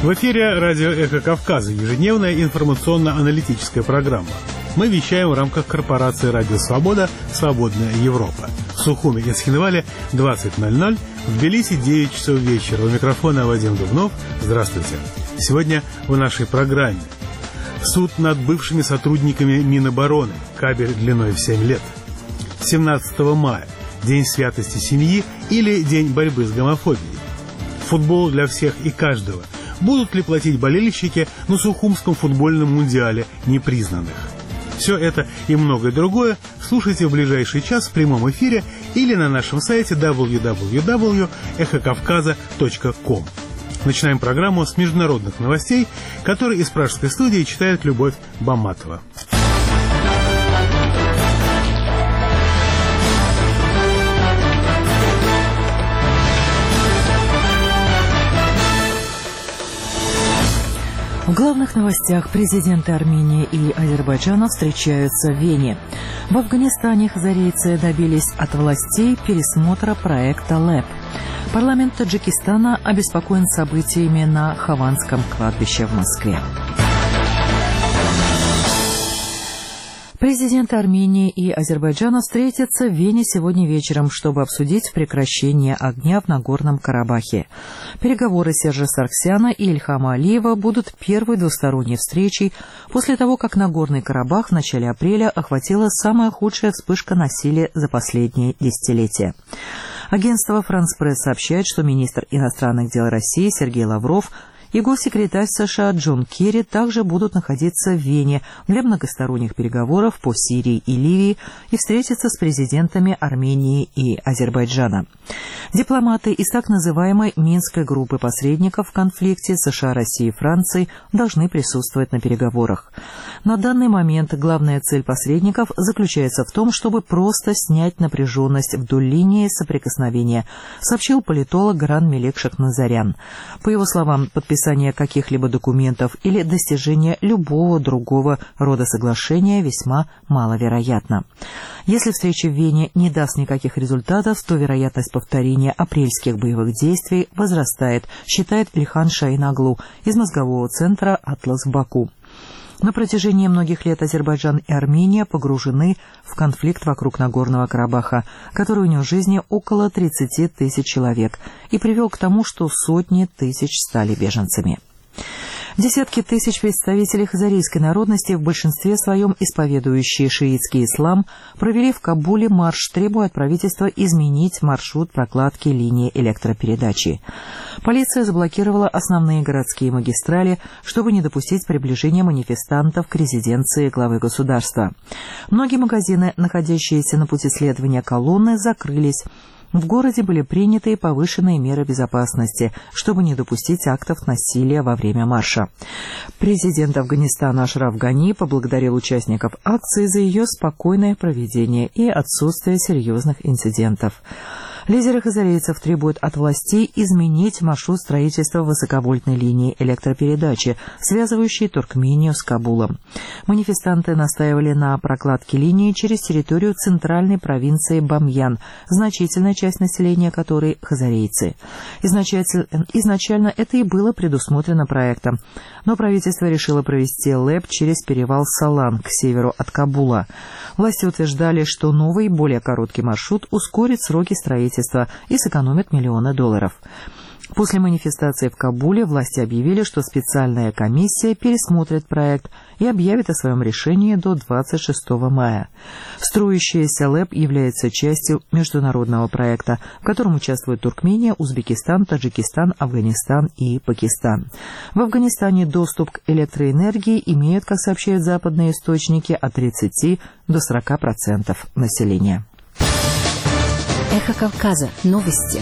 В эфире радио «Эхо Кавказа», ежедневная информационно-аналитическая программа. Мы вещаем в рамках корпорации «Радио Свобода. Свободная Европа». В Сухуми и Цхинвале 20:00, в Тбилиси 9 часов вечера. У микрофона Вадим Дубнов. Здравствуйте. Сегодня в нашей программе суд над бывшими сотрудниками Минобороны. Кабель длиной в 7 лет. 17 мая. День святости семьи или День борьбы с гомофобией. Футбол для всех и каждого. Будут ли платить болельщики на Сухумском футбольном мундиале непризнанных? Все это и многое другое слушайте в ближайший час в прямом эфире или на нашем сайте www.эхокавказа.ком. Начинаем программу с международных новостей, которые из пражской студии читает Любовь Баматова. В главных новостях президенты Армении и Азербайджана встречаются в Вене. В Афганистане хазарийцы добились от властей пересмотра проекта ЛЭП. Парламент Таджикистана обеспокоен событиями на Хованском кладбище в Москве. Президенты Армении и Азербайджана встретятся в Вене сегодня вечером, чтобы обсудить прекращение огня в Нагорном Карабахе. Переговоры Сержа Саргсяна и Ильхама Алиева будут первой двусторонней встречей после того, как Нагорный Карабах в начале апреля охватила самая худшая вспышка насилия за последние десятилетия. Агентство «Франс Пресс» сообщает, что министр иностранных дел России Сергей Лавров и госсекретарь США Джон Керри также будут находиться в Вене для многосторонних переговоров по Сирии и Ливии и встретиться с президентами Армении и Азербайджана. Дипломаты из так называемой Минской группы посредников в конфликте США, России и Франции должны присутствовать на переговорах. На данный момент главная цель посредников заключается в том, чтобы просто снять напряженность вдоль линии соприкосновения, сообщил политолог Гран Мелек Шахназарян. По его словам, подписание каких-либо документов или достижение любого другого рода соглашения весьма маловероятно. Если встреча в Вене не даст никаких результатов, то вероятность повторения апрельских боевых действий возрастает, считает Ильхан Шаин-Аглу из мозгового центра «Атлас» в Баку. На протяжении многих лет Азербайджан и Армения погружены в конфликт вокруг Нагорного Карабаха, который унес жизни около 30 тысяч человек и привел к тому, что сотни тысяч стали беженцами. Десятки тысяч представителей хазарийской народности, в большинстве своем исповедующие шиитский ислам, провели в Кабуле марш, требуя от правительства изменить маршрут прокладки линии электропередачи. Полиция заблокировала основные городские магистрали, чтобы не допустить приближения манифестантов к резиденции главы государства. Многие магазины, находящиеся на пути следования колонны, закрылись. В городе были приняты повышенные меры безопасности, чтобы не допустить актов насилия во время марша. Президент Афганистана Ашраф Гани поблагодарил участников акции за ее спокойное проведение и отсутствие серьезных инцидентов. Лидеры хазарийцев требуют от властей изменить маршрут строительства высоковольтной линии электропередачи, связывающей Туркмению с Кабулом. Манифестанты настаивали на прокладке линии через территорию центральной провинции Бамьян, значительная часть населения которой хазарийцы. Изначально это и было предусмотрено проектом, но правительство решило провести ЛЭП через перевал Салан к северу от Кабула. Власти утверждали, что новый, более короткий маршрут ускорит сроки строительства и сэкономит миллионы долларов. После манифестации в Кабуле власти объявили, что специальная комиссия пересмотрит проект и объявит о своем решении до 26 мая. Строящаяся ЛЭП является частью международного проекта, в котором участвуют Туркмения, Узбекистан, Таджикистан, Афганистан и Пакистан. В Афганистане доступ к электроэнергии имеют, как сообщают западные источники, от 30 до 40% населения. Эхо Кавказа. Новости.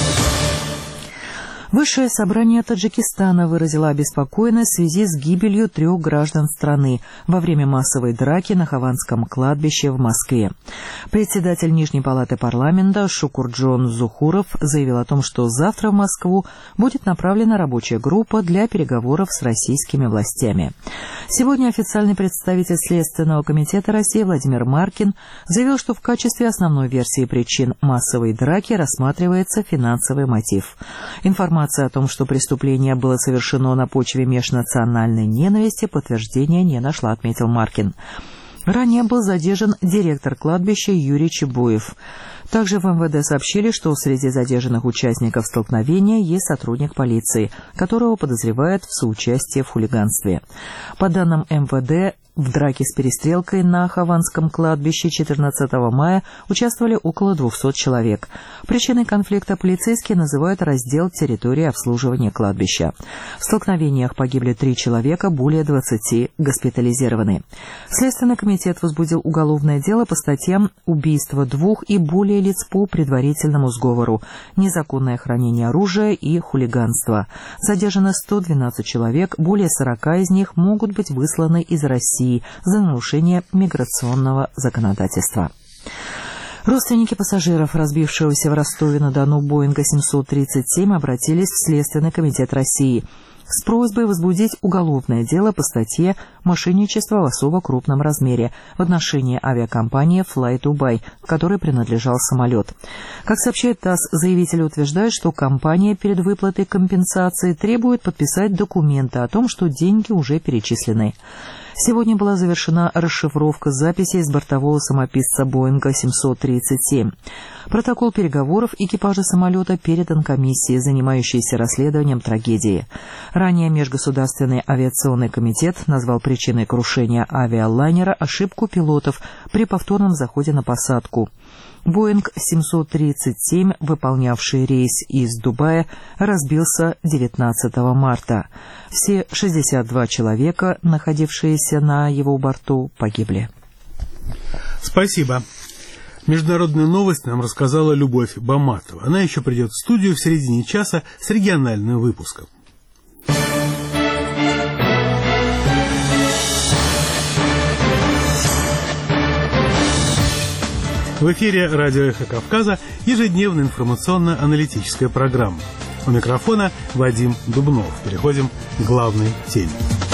Высшее собрание Таджикистана выразило обеспокоенность в связи с гибелью 3 граждан страны во время массовой драки на Хованском кладбище в Москве. Председатель Нижней палаты парламента Шукурджон Зухуров заявил о том, что завтра в Москву будет направлена рабочая группа для переговоров с российскими властями. Сегодня официальный представитель Следственного комитета России Владимир Маркин заявил, что в качестве основной версии причин массовой драки рассматривается финансовый мотив. Информация Информация о том, что преступление было совершено на почве межнациональной ненависти, подтверждения не нашла, отметил Маркин. Ранее был задержан директор кладбища Юрий Чебуев. Также в МВД сообщили, что среди задержанных участников столкновения есть сотрудник полиции, которого подозревают в соучастии в хулиганстве. По данным МВД, в драке с перестрелкой на Хованском кладбище 14 мая участвовали около 200 человек. Причиной конфликта полицейские называют раздел территории обслуживания кладбища. В столкновениях погибли 3 человека, более 20 госпитализированы. Следственный комитет возбудил уголовное дело по статьям убийства 2 и более лиц по предварительному сговору, незаконное хранение оружия и хулиганство. Задержано 112 человек, более 40 из них могут быть высланы из России за нарушение миграционного законодательства. Родственники пассажиров, разбившегося в Ростове-на-Дону Боинга 737, обратились в Следственный комитет России с просьбой возбудить уголовное дело по статье «Мошенничество в особо крупном размере» в отношении авиакомпании Fly Dubai, которой принадлежал самолет. Как сообщает ТАСС, заявители утверждают, что компания перед выплатой компенсации требует подписать документы о том, что деньги уже перечислены. Сегодня была завершена расшифровка записей с бортового самописца Боинга 737. Протокол переговоров экипажа самолета передан комиссии, занимающейся расследованием трагедии. Ранее Межгосударственный авиационный комитет назвал причиной крушения авиалайнера ошибку пилотов при повторном заходе на посадку. Боинг 737, выполнявший рейс из Дубая, разбился 19 марта. Все 62 человека, находившиеся на его борту, погибли. Спасибо. Международную новость нам рассказала Любовь Баматова. Она еще придет в студию в середине часа с региональным выпуском. В эфире радио «Эхо Кавказа» ежедневная информационно-аналитическая программа. У микрофона Вадим Дубнов. Переходим к главной теме.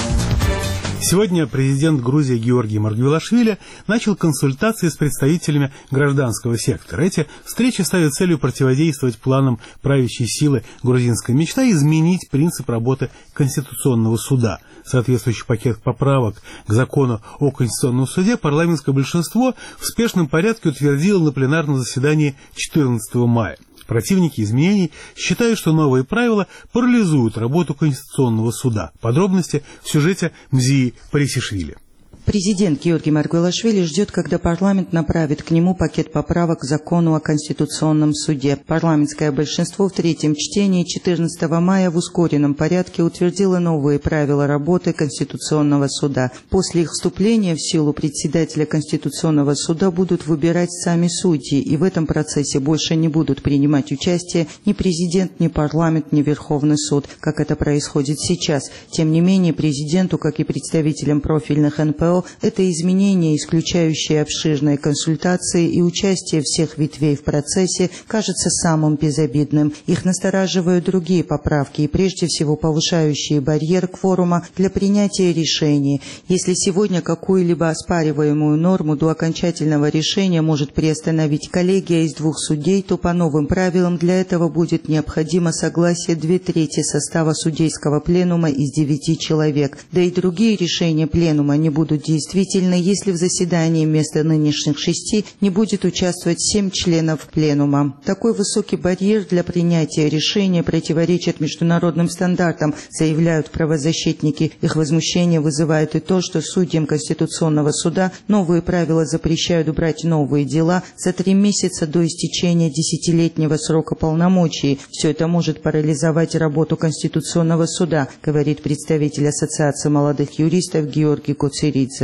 Сегодня президент Грузии Георгий Маргвелашвили начал консультации с представителями гражданского сектора. Эти встречи ставят целью противодействовать планам правящей силы «Грузинская мечта» и изменить принцип работы Конституционного суда. Соответствующий пакет поправок к закону о Конституционном суде парламентское большинство в спешном порядке утвердило на пленарном заседании 14 мая. Противники изменений считают, что новые правила парализуют работу Конституционного суда. Подробности в сюжете Мзии Парисишвили. Президент Георгий Маргвелашвили ждет, когда парламент направит к нему пакет поправок к закону о Конституционном суде. Парламентское большинство в третьем чтении 14 мая в ускоренном порядке утвердило новые правила работы Конституционного суда. После их вступления в силу председателя Конституционного суда будут выбирать сами судьи, и в этом процессе больше не будут принимать участие ни президент, ни парламент, ни Верховный суд, как это происходит сейчас. Тем не менее, президенту, как и представителям профильных НПО, это изменение, исключающее обширные консультации и участие всех ветвей в процессе, кажется самым безобидным. Их настораживают другие поправки и прежде всего повышающие барьер кворума для принятия решений. Если сегодня какую-либо оспариваемую норму до окончательного решения может приостановить коллегия из 2 судей, то по новым правилам для этого будет необходимо согласие 2/3 состава судейского пленума из 9 человек. Да и другие решения пленума не будут действительно, если в заседании вместо нынешних 6 не будет участвовать 7 членов пленума. Такой высокий барьер для принятия решения противоречит международным стандартам, заявляют правозащитники. Их возмущение вызывает и то, что судьям Конституционного суда новые правила запрещают брать новые дела за 3 месяца до истечения 10-летнего срока полномочий. Все это может парализовать работу Конституционного суда, говорит представитель Ассоциации молодых юристов Георгий Коцеридзе.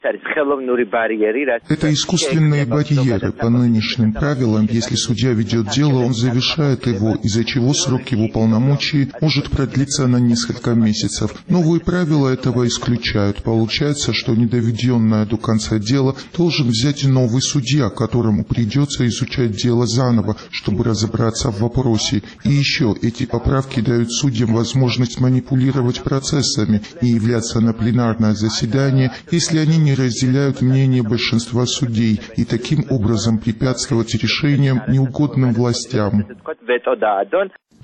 Это искусственные барьеры. По нынешним правилам, если судья ведет дело, он завершает его, из-за чего срок его полномочий может продлиться на несколько месяцев. Новые правила этого исключают. Получается, что недоведенное до конца дело должен взять новый судья, которому придется изучать дело заново, чтобы разобраться в вопросе. И еще эти поправки дают судьям возможность манипулировать процессами и являться на пленарное заседание, если они не разделяют мнение большинства судей, и таким образом препятствовать решениям неугодным властям.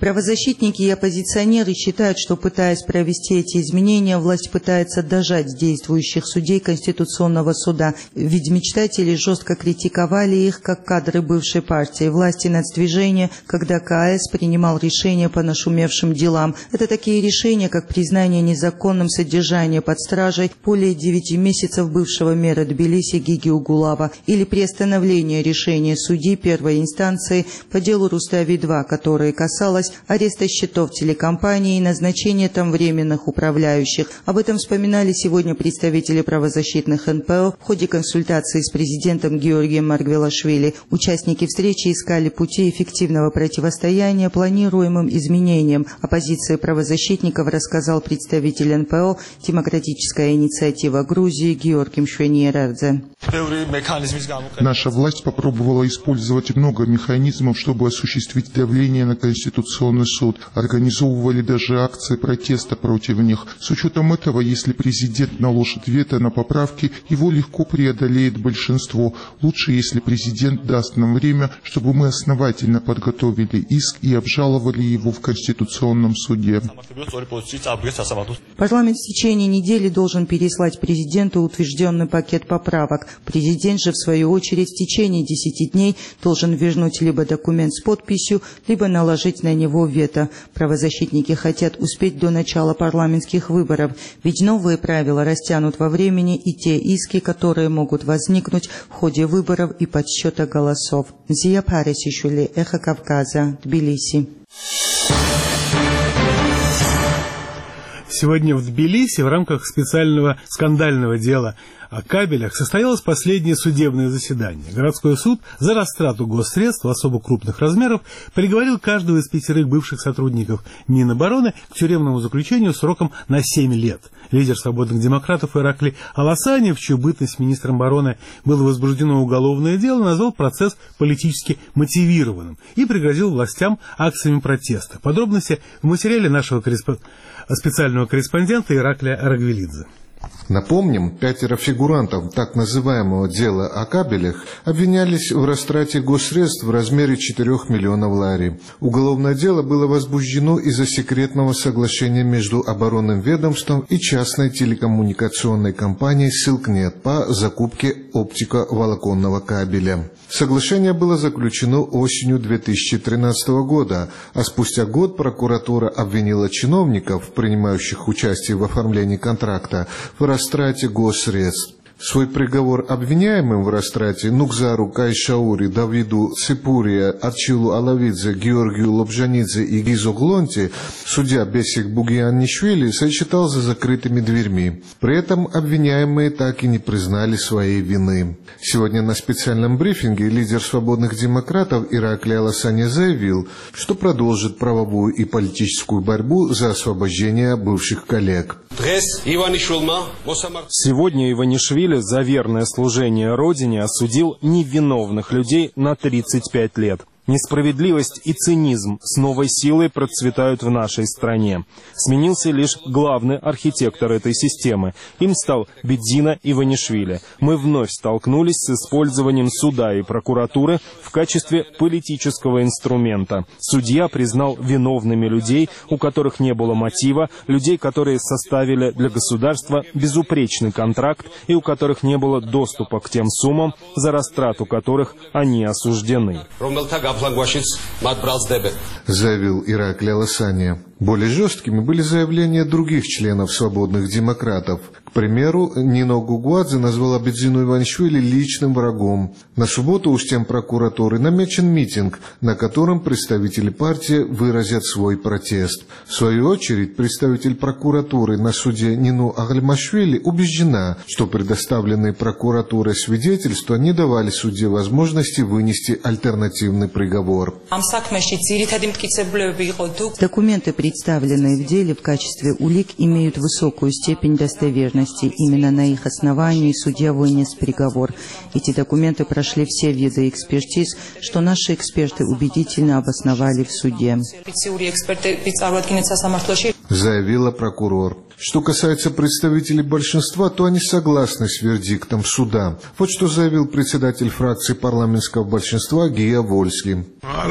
Правозащитники и оппозиционеры считают, что, пытаясь провести эти изменения, власть пытается дожать действующих судей Конституционного суда, ведь мечтатели жестко критиковали их как кадры бывшей партии власти нацдвижения, когда КС принимал решения по нашумевшим делам. Это такие решения, как признание незаконным содержания под стражей более 9 месяцев бывшего мэра Тбилиси Гиги Угулава или приостановление решения судьи первой инстанции по делу Рустави-2, которое касалось ареста счетов телекомпании и назначения там временных управляющих. Об этом вспоминали сегодня представители правозащитных НПО в ходе консультации с президентом Георгием Маргвелашвили. Участники встречи искали пути эффективного противостояния планируемым изменениям. О позиции правозащитников рассказал представитель НПО «Демократическая инициатива Грузии» Георгий Мшвениерадзе. Наша власть попробовала использовать много механизмов, чтобы осуществить давление на Конституционный суд. Организовывали даже акции протеста против них. С учетом этого, если президент наложит вето на поправки, его легко преодолеет большинство. Лучше, если президент даст нам время, чтобы мы основательно подготовили иск и обжаловали его в Конституционном суде. Парламент в течение недели должен переслать президенту утвержденный пакет поправок. Президент же, в свою очередь, в течение 10 дней должен вернуть либо документ с подписью, либо наложить на него вето. Правозащитники хотят успеть до начала парламентских выборов, ведь новые правила растянут во времени и те иски, которые могут возникнуть в ходе выборов и подсчета голосов. Зия Парисишвили, Эхо Кавказа, Тбилиси. Сегодня в Тбилиси в рамках специального скандального дела о кабелях состоялось последнее судебное заседание. Городской суд за растрату госсредств особо крупных размеров приговорил каждого из 5 бывших сотрудников Минобороны к тюремному заключению сроком на 7 лет. Лидер свободных демократов Иракли Аласани, в чью бытность министром обороны было возбуждено уголовное дело, назвал процесс политически мотивированным и пригрозил властям акциями протеста. Подробности в материале нашего специального корреспондента Ираклия Рагвелидзе. Напомним, 5 фигурантов так называемого дела о кабелях обвинялись в растрате госсредств в размере 4 миллионов лари. Уголовное дело было возбуждено из-за секретного соглашения между оборонным ведомством и частной телекоммуникационной компанией «Силкнет» по закупке оптиковолоконного кабеля. Соглашение было заключено осенью 2013 года, а спустя год прокуратура обвинила чиновников, принимающих участие в оформлении контракта, в растрате госсредств. Свой приговор обвиняемым в растрате Нукзару Кайшаури, Давиду Ципурия, Арчилу Алавидзе, Георгию Лобжанидзе и Гизо Глонте судья Бесик Бугианнишвили сочетал за закрытыми дверьми. При этом обвиняемые так и не признали своей вины. Сегодня на специальном брифинге лидер свободных демократов Иракли Аласани заявил, что продолжит правовую и политическую борьбу за освобождение бывших коллег. Сегодня Иванишвили за верное служение Родине осудил невиновных людей на 35 лет. Несправедливость и цинизм с новой силой процветают в нашей стране. Сменился лишь главный архитектор этой системы. Им стал Бедзина Иванишвили. Мы вновь столкнулись с использованием суда и прокуратуры в качестве политического инструмента. Судья признал виновными людей, у которых не было мотива, людей, которые составили для государства безупречный контракт и у которых не было доступа к тем суммам, за растрату которых они осуждены. Заявил Иракли Аласани. Более жесткими были заявления других членов свободных демократов. К примеру, Нино Гугуадзе назвала Бедзину Иванишвили личным врагом. На субботу у стен прокуратуры намечен митинг, на котором представители партии выразят свой протест. В свою очередь, представитель прокуратуры на суде Нину Агальмашвили убеждена, что предоставленные прокуратурой свидетельства не давали судье возможности вынести альтернативный приговор. Документы, представленные в деле в качестве улик, имеют высокую степень достоверности. Именно на их основании судья вынес приговор. Эти документы прошли все виды экспертиз, что наши эксперты убедительно обосновали в суде. заявила прокурор. Что касается представителей большинства, то они согласны с вердиктом суда. Вот что заявил председатель фракции парламентского большинства Гия Вольски.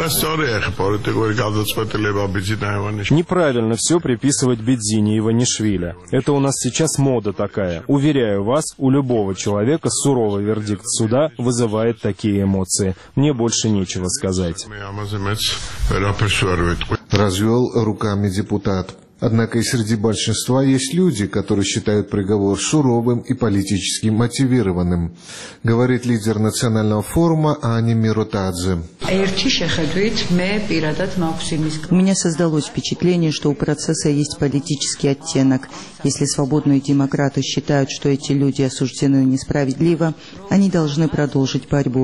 Неправильно все приписывать Бедзине и Иванишвили. Это у нас сейчас мода такая. Уверяю вас, у любого человека суровый вердикт суда вызывает такие эмоции. Мне больше нечего сказать. Развел руками депутат. Однако и среди большинства есть люди, которые считают приговор суровым и политически мотивированным, говорит лидер национального форума Ани Миротадзе. У меня создалось впечатление, что у процесса есть политический оттенок. Если свободные демократы считают, что эти люди осуждены несправедливо, они должны продолжить борьбу.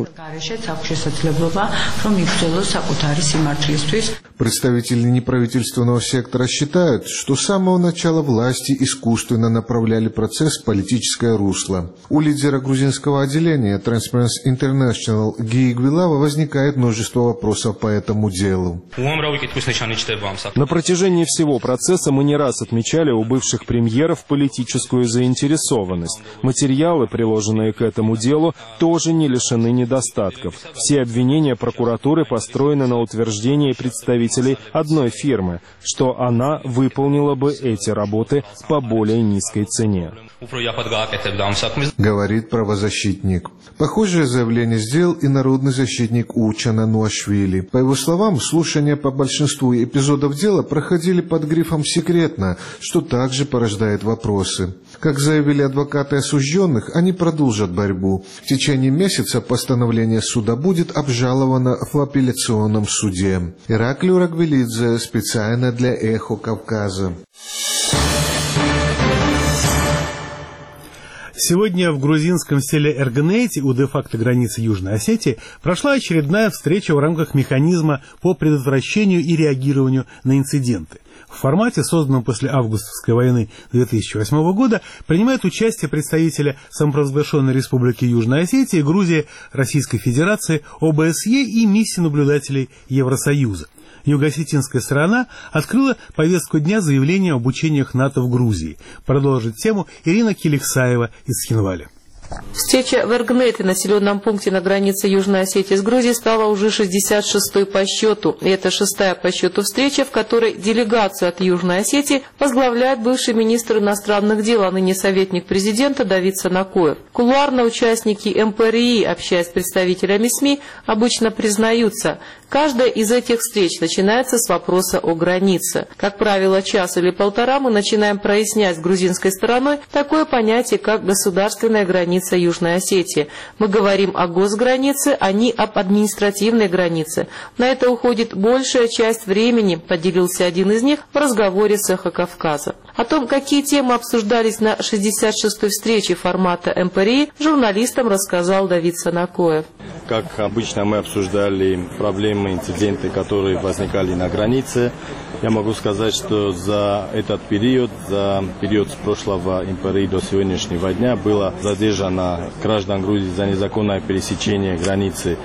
Представители неправительственного сектора считают, что с самого начала власти искусственно направляли процесс в политическое русло. У лидера грузинского отделения Transparency International Гии Гвилава возникает множество вопросов по этому делу. На протяжении всего процесса мы не раз отмечали у бывших премьеров политическую заинтересованность. Материалы, приложенные к этому делу, тоже не лишены недостатков. Все обвинения прокуратуры построены на утверждении представителей одной фирмы, что она выполнила бы эти работы по более низкой цене. Говорит правозащитник. Похожее заявление сделал и народный защитник Учана Нуашвили. По его словам, слушания по большинству эпизодов дела проходили под грифом «секретно», что также порождает вопросы. Как заявили адвокаты осужденных, они продолжат борьбу. В течение месяца постановление суда будет обжаловано в апелляционном суде. Ираклий Рагвелидзе, специально для «Эхо Кавказа». Сегодня в грузинском селе Эргнейти, у де-факто границы Южной Осетии, прошла очередная встреча в рамках механизма по предотвращению и реагированию на инциденты. В формате, созданном после августовской войны 2008 года, принимают участие представители самопровозглашенной Республики Южной Осетии, Грузии, Российской Федерации, ОБСЕ и миссии наблюдателей Евросоюза. Юго-осетинская сторона открыла повестку дня заявления об учениях НАТО в Грузии. Продолжит тему Ирина Киликсаева из Хинвали. Встреча в Эргнейте, населенном пункте на границе Южной Осетии с Грузией, стала уже 66-й по счету. И это 6-я по счету встреча, в которой делегацию от Южной Осетии возглавляет бывший министр иностранных дел, а ныне советник президента Давид Санакоев. Кулуарно участники МПРИ, общаясь с представителями СМИ, обычно признаются, каждая из этих встреч начинается с вопроса о границе. Как правило, час или полтора мы начинаем прояснять с грузинской стороной такое понятие, как государственная граница Южной Осетии. Мы говорим о госгранице, а не об административной границе. На это уходит большая часть времени, поделился один из них в разговоре с «Эхо Кавказа». О том, какие темы обсуждались на 66-й встрече формата МПРИ, журналистам рассказал Давид Санакоев. Как обычно, мы обсуждали проблемы, инциденты, которые возникали на границе. Я могу сказать, что за этот период, за период с прошлого МПРИ до сегодняшнего дня было задержано граждан Грузии за незаконное пересечение границы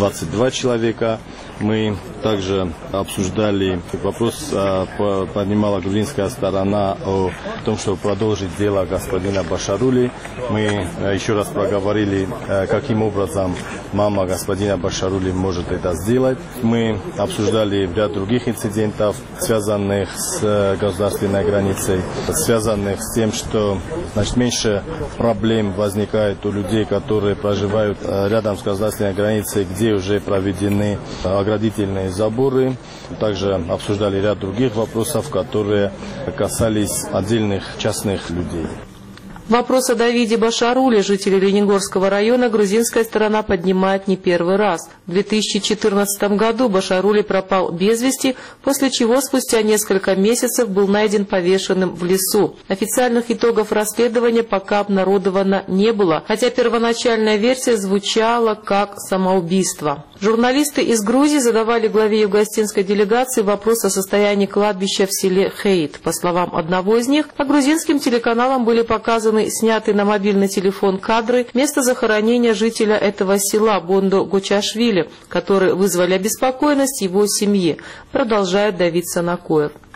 22 человека. Мы также обсуждали вопрос, поднимала грузинская сторона о том, чтобы продолжить дело господина Башарули. Мы еще раз проговорили, каким образом мама господина Башарули может это сделать. Мы обсуждали ряд других инцидентов, связанных с государственной границей, связанных с тем, что меньше проблем возникает у людей, которые проживают рядом с государственной границей, где уже проведены оградительные заборы. Также обсуждали ряд других вопросов, которые касались отдельных частных людей. Вопрос о Давиде Башаруле, жителе Лениногорского района, грузинская сторона поднимает не первый раз. В 2014 году Башарули пропал без вести, после чего спустя несколько месяцев был найден повешенным в лесу. Официальных итогов расследования пока обнародовано не было, хотя первоначальная версия звучала как самоубийство. Журналисты из Грузии задавали главе юго-осетинской делегации вопрос о состоянии кладбища в селе Хейт. По словам одного из них, по грузинским телеканалам были показаны снятые на мобильный телефон кадры места захоронения жителя этого села Бондо Гочашвили, которые вызвали обеспокоенность его семьи, продолжает Давид Санакоев.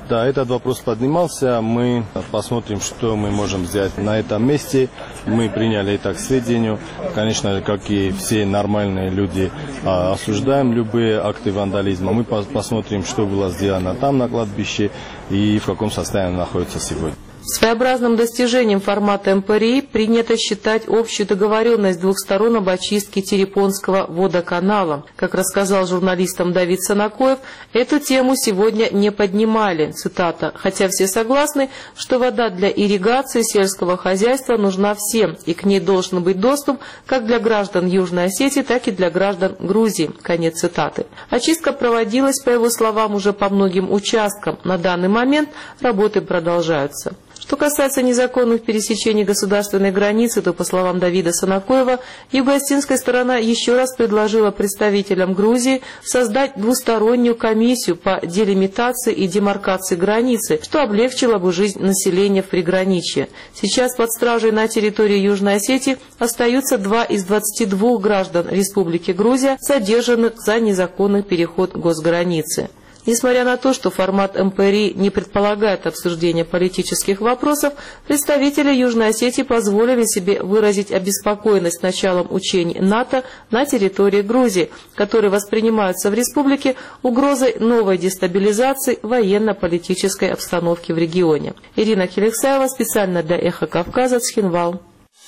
Да, этот вопрос поднимался. Мы посмотрим, что мы можем сделать на этом месте. Мы приняли это к сведению. Конечно, как и все нормальные люди, осуждаем любые акты вандализма. Мы посмотрим, что было сделано там на кладбище и в каком состоянии находится сегодня. Своеобразным достижением формата МПРИ принято считать общую договоренность двух сторон об очистке Терепонского водоканала. Как рассказал журналистам Давид Санакоев, эту тему сегодня не поднимали. Цитата: «Хотя все согласны, что вода для ирригации сельского хозяйства нужна всем, и к ней должен быть доступ как для граждан Южной Осетии, так и для граждан Грузии». Конец цитаты. Очистка проводилась, по его словам, уже по многим участкам. На данный момент работы продолжаются. Что касается незаконных пересечений государственной границы, то, по словам Давида Санакоева, юго-осетинская сторона еще раз предложила представителям Грузии создать двустороннюю комиссию по делимитации и демаркации границы, что облегчило бы жизнь населения в приграничье. Сейчас под стражей на территории Южной Осетии остаются 2 из 22 граждан Республики Грузия, задержанных за незаконный переход госграницы. Несмотря на то, что формат МПРИ не предполагает обсуждения политических вопросов, представители Южной Осетии позволили себе выразить обеспокоенность началом учений НАТО на территории Грузии, которые воспринимаются в республике угрозой новой дестабилизации военно-политической обстановки в регионе. Ирина Келексаева, специально для «Эхо Кавказа», Цхинвал.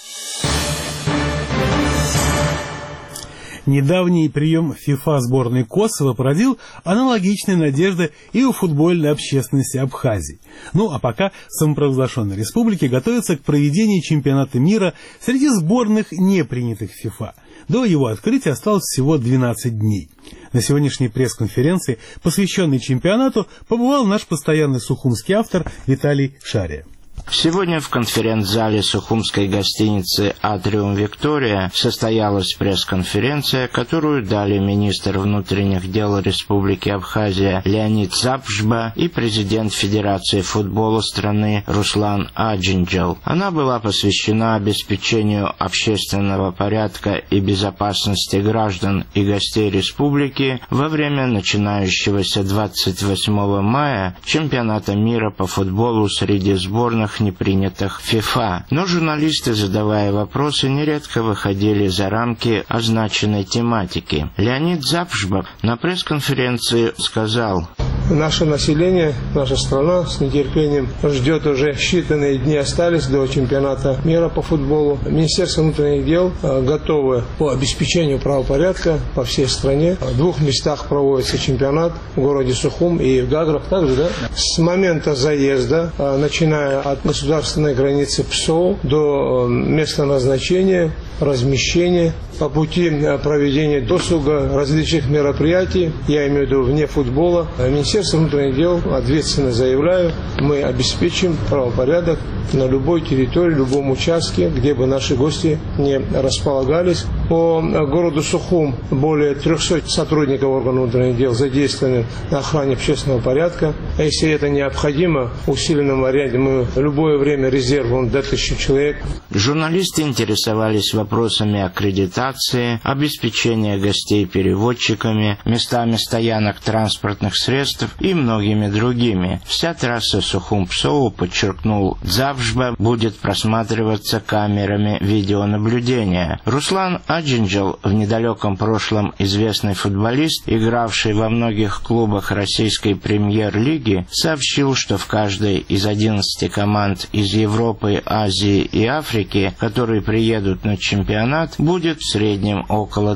Недавний прием ФИФА сборной Косово породил аналогичные надежды и у футбольной общественности Абхазии. Ну а пока самопровозглашенная республика готовится к проведению чемпионата мира среди сборных, не принятых ФИФА. До его открытия осталось всего 12 дней. На сегодняшней пресс-конференции, посвященной чемпионату, побывал наш постоянный сухумский автор Виталий Шария. Сегодня в конференц-зале сухумской гостиницы «Атриум Виктория» состоялась пресс-конференция, которую дали министр внутренних дел Республики Абхазия Леонид Запшба и президент Федерации футбола страны Руслан Аджинджел. Она была посвящена обеспечению общественного порядка и безопасности граждан и гостей республики во время начинающегося 28 мая чемпионата мира по футболу среди сборных, не принятых ФИФА. Но журналисты, задавая вопросы, нередко выходили за рамки означенной тематики. Леонид Запшба на пресс-конференции сказал: «Наше население, наша страна с нетерпением ждет, уже считанные дни остались до чемпионата мира по футболу. Министерство внутренних дел готово по обеспечению правопорядка по всей стране. В 2 местах проводится чемпионат, в городе Сухум и в Гаграх также, да? С момента заезда, начиная от государственной границы ПСО до места назначения, размещения, по пути проведения досуга, различных мероприятий, я имею в виду вне футбола. Министерство внутренних дел, ответственно заявляю, мы обеспечим правопорядок на любой территории, любом участке, где бы наши гости не располагались. По городу Сухум более 300 сотрудников органов внутренних дел задействованы на охране общественного порядка. А если это необходимо, в усиленном варианте мы в любое время резервом до 1000 человек. Журналисты интересовались вопросами аккредитации, обеспечения гостей переводчиками, местами стоянок транспортных средств и многими другими. Вся трасса Сухум-Псоу, подчеркнул Запшба, будет просматриваться камерами видеонаблюдения. Руслан Аджинджел, в недалеком прошлом известный футболист, игравший во многих клубах российской премьер-лиги, сообщил, что в каждой из 11 команд из Европы, Азии и Африки, которые приедут на чемпионат, будет в среднем около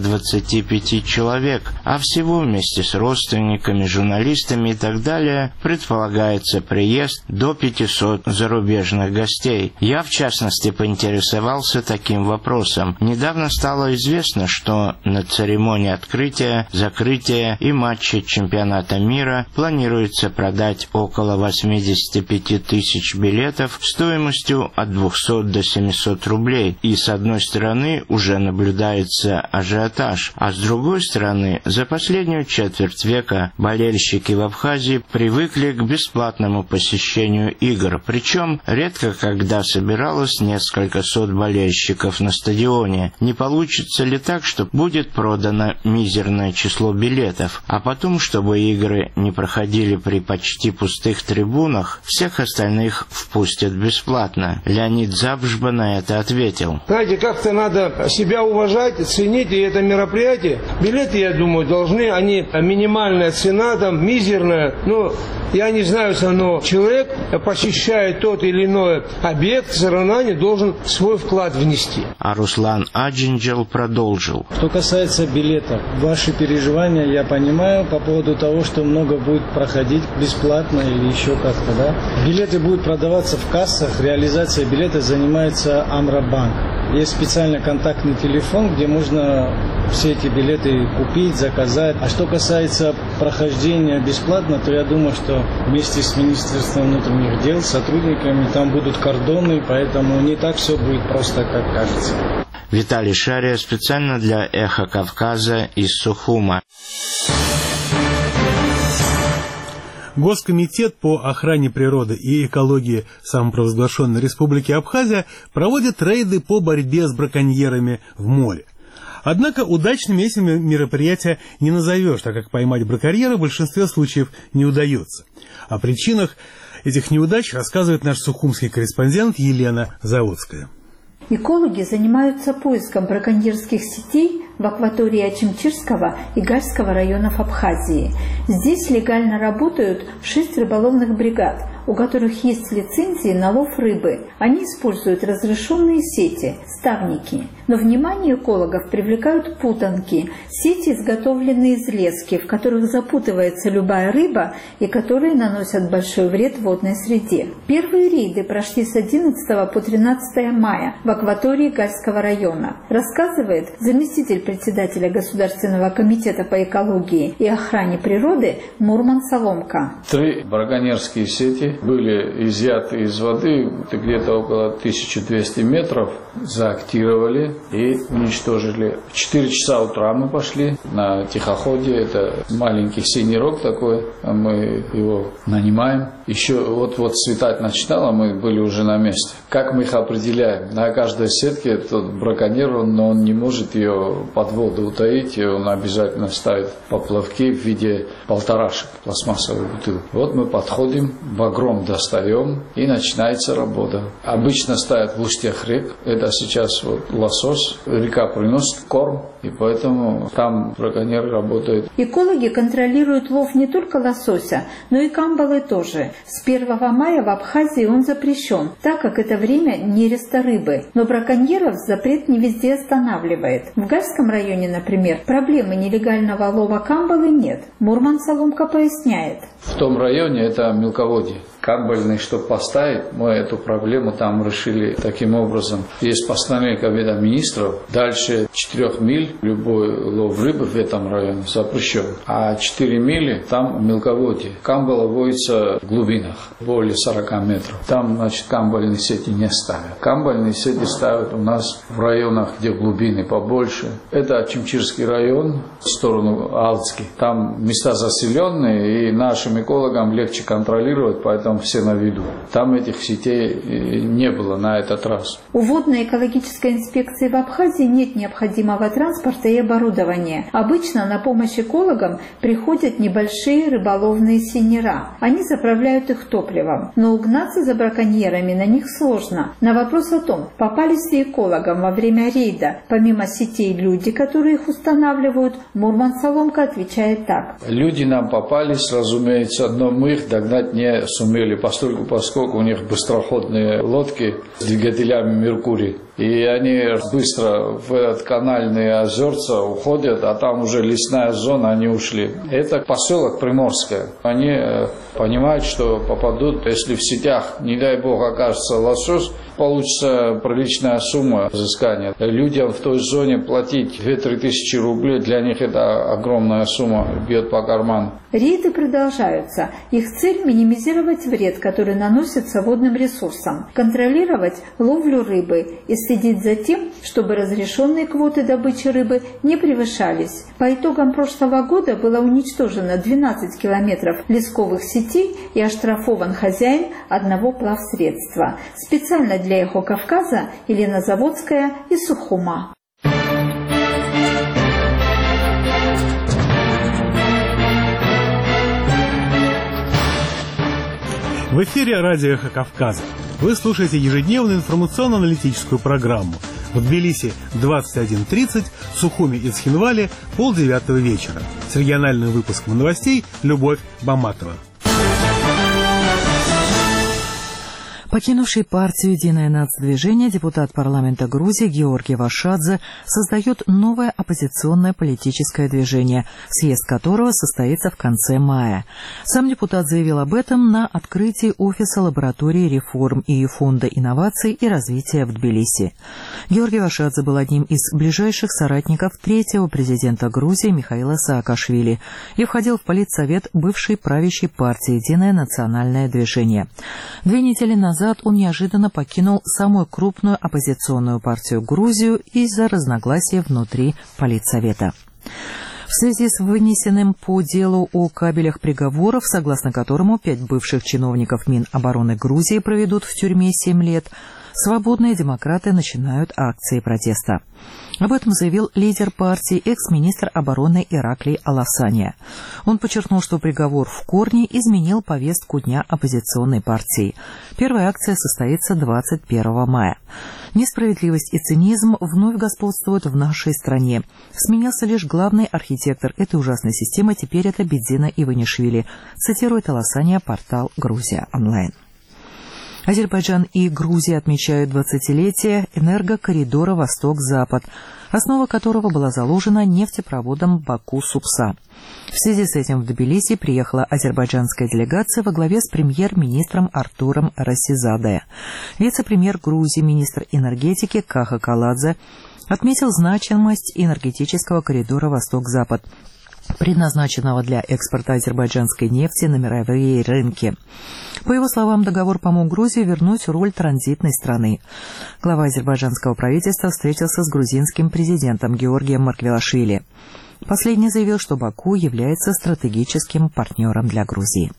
25 человек, а всего вместе с родственниками, журналистами и так далее предполагается приезд до 500 зарубежных гостей. Я, в частности, поинтересовался таким вопросом. Недавно стало известно, что на церемонии открытия, закрытия и матче чемпионата мира планируется продать около 85 тысяч билетов стоимостью от 200 до 700 рублей. И с одной стороны уже наблюдается ажиотаж, а с другой стороны за последнюю четверть века болельщики в Абхазии привыкли к бесплатному посещению игр, причем редко когда собиралось несколько сот болельщиков на стадионе. Не получится получится ли так, что будет продано мизерное число билетов, а потом, чтобы игры не проходили при почти пустых трибунах, всех остальных впустят бесплатно? Леонид Забжба на это ответил. Знаете, как-то надо себя уважать, ценить, и это мероприятие. Билеты, я думаю, должны, они минимальная цена, там, мизерная, но я не знаю, но человек, посещая тот или иной объект, все равно не должен свой вклад внести. А Руслан Аджинджел продолжил. Что касается билетов, ваши переживания я понимаю по поводу того, что много будет проходить бесплатно или еще как-то, да? Билеты будут продаваться в кассах, реализация билета занимается Амробанк. Есть специальный контактный телефон, где можно все эти билеты купить, заказать. А что касается прохождения бесплатно, то я думаю, что вместе с Министерством внутренних дел, сотрудниками, там будут кордоны, поэтому не так все будет просто, как кажется. Виталий Шария специально для «Эхо Кавказа» из Сухума. Госкомитет по охране природы и экологии самопровозглашенной Республики Абхазия проводит рейды по борьбе с браконьерами в море. Однако удачными эти мероприятия не назовешь, так как поймать браконьера в большинстве случаев не удается. О причинах этих неудач рассказывает наш сухумский корреспондент Елена Заводская. Экологи занимаются поиском браконьерских сетей в акватории Ачимчирского и Гальского районов Абхазии. Здесь легально работают 6 рыболовных бригад, у которых есть лицензии на лов рыбы. Они используют разрешенные сети, ставники. Но внимание экологов привлекают путанки, сети, изготовленные из лески, в которых запутывается любая рыба и которые наносят большой вред водной среде. Первые рейды прошли с 11 по 13 мая в акватории Гальского района, рассказывает заместитель председателя Государственного комитета по экологии и охране природы Мурман Соломка. 3 браконьерские сети были изъяты из воды, где-то около 1200 метров, заактировали и уничтожили. В 4 часа утра мы пошли на тихоходе, это маленький синий рог такой, мы его нанимаем. Еще вот светать начинало, мы были уже на месте. Как мы их определяем? На каждой сетке тот браконьер, но он не может ее под воду утаить, он обязательно ставит поплавки в виде полторашек, пластмассовой бутылки. Вот мы подходим, багром достаем и начинается работа. Обычно ставят в устьях рек, это сейчас лосось, река приносит корм, и поэтому там браконьеры работают. Экологи контролируют лов не только лосося, но и камбалы тоже. С 1 мая в Абхазии он запрещен, так как это время нереста рыбы. Но браконьеров запрет не везде останавливает. В Гальском районе, например, проблемы нелегального лова камбалы нет. Мурман Соломка поясняет. В том районе это мелководье. Камбальный, чтобы поставить, мы эту проблему там решили таким образом. Есть постановление Кабинета министров, дальше 4 миль любой лов рыбы в этом районе запрещен, а 4 мили там мелководье. Камбала водится в глубинах, более 40 метров. Там, значит, камбальные сети не ставят. Камбальные сети ставят у нас в районах, где глубины побольше. Это Ачимчирский район, в сторону Алтски. Там места заселенные, и нашим экологам легче контролировать, поэтому все на виду. Там этих сетей не было на этот раз. У водно-экологической инспекции в Абхазии нет необходимого транспорта и оборудования. Обычно на помощь экологам приходят небольшие рыболовные сенера. Они заправляют их топливом. Но угнаться за браконьерами на них сложно. На вопрос о том, попались ли экологам во время рейда, помимо сетей, люди, которые их устанавливают, Мурман Соломка отвечает так. Люди нам попались, разумеется, но мы их догнать не сумели, поскольку у них быстроходные лодки с двигателями Меркурий. И они быстро в этот канальные озерца уходят, а там уже лесная зона, они ушли. Это поселок Приморское. Они понимают, что попадут, если в сетях, не дай бог, окажется лосось, получится приличная сумма взыскания. Людям в той зоне платить 2-3 тысячи рублей, для них это огромная сумма, бьет по карману. Рейды продолжаются. Их цель – минимизировать вред, который наносится водным ресурсам, контролировать ловлю рыбы и следить за тем, чтобы разрешенные квоты добычи рыбы не превышались. По итогам прошлого года было уничтожено 12 километров лесковых сетей и оштрафован хозяин одного плавсредства. Специально для «Эхо Кавказа» Елена Заводская из Сухума. В эфире радио «Эхо Кавказа». Вы слушаете ежедневную информационно-аналитическую программу. В Тбилиси 21:30, в Сухуми и Цхинвале 8:30 вечера. С региональным выпуском новостей Любовь Баматова. Покинувший партию «Единое нацдвижение» депутат парламента Грузии Георгий Вашадзе создает новое оппозиционное политическое движение, съезд которого состоится в конце мая. Сам депутат заявил об этом на открытии офиса лаборатории реформ и Фонда инноваций и развития в Тбилиси. Георгий Вашадзе был одним из ближайших соратников третьего президента Грузии Михаила Саакашвили и входил в политсовет бывшей правящей партии «Единое национальное движение». 2 недели назад он неожиданно покинул самую крупную оппозиционную партию Грузию из-за разногласий внутри политсовета. В связи с вынесенным по делу о кабелях приговоров, согласно которому 5 бывших чиновников Минобороны Грузии проведут в тюрьме 7 лет, свободные демократы начинают акции протеста. Об этом заявил лидер партии, экс-министр обороны Ираклий Аласания. Он подчеркнул, что приговор в корне изменил повестку дня оппозиционной партии. Первая акция состоится 21 мая. Несправедливость и цинизм вновь господствуют в нашей стране. Сменился лишь главный архитектор этой ужасной системы, теперь это Бедзина Иванишвили, цитирует Аласания портал «Грузия онлайн». Азербайджан и Грузия отмечают 20-летие энергокоридора «Восток-Запад», основа которого была заложена нефтепроводом Баку-Супса. В связи с этим в Тбилиси приехала азербайджанская делегация во главе с премьер-министром Артуром Расизаде. Вице-премьер Грузии, министр энергетики Каха Каладзе отметил значимость энергетического коридора «Восток-Запад», предназначенного для экспорта азербайджанской нефти на мировые рынки. По его словам, договор помог Грузии вернуть роль транзитной страны. Глава азербайджанского правительства встретился с грузинским президентом Георгием Марквелашвили. Последний заявил, что Баку является стратегическим партнером для Грузии.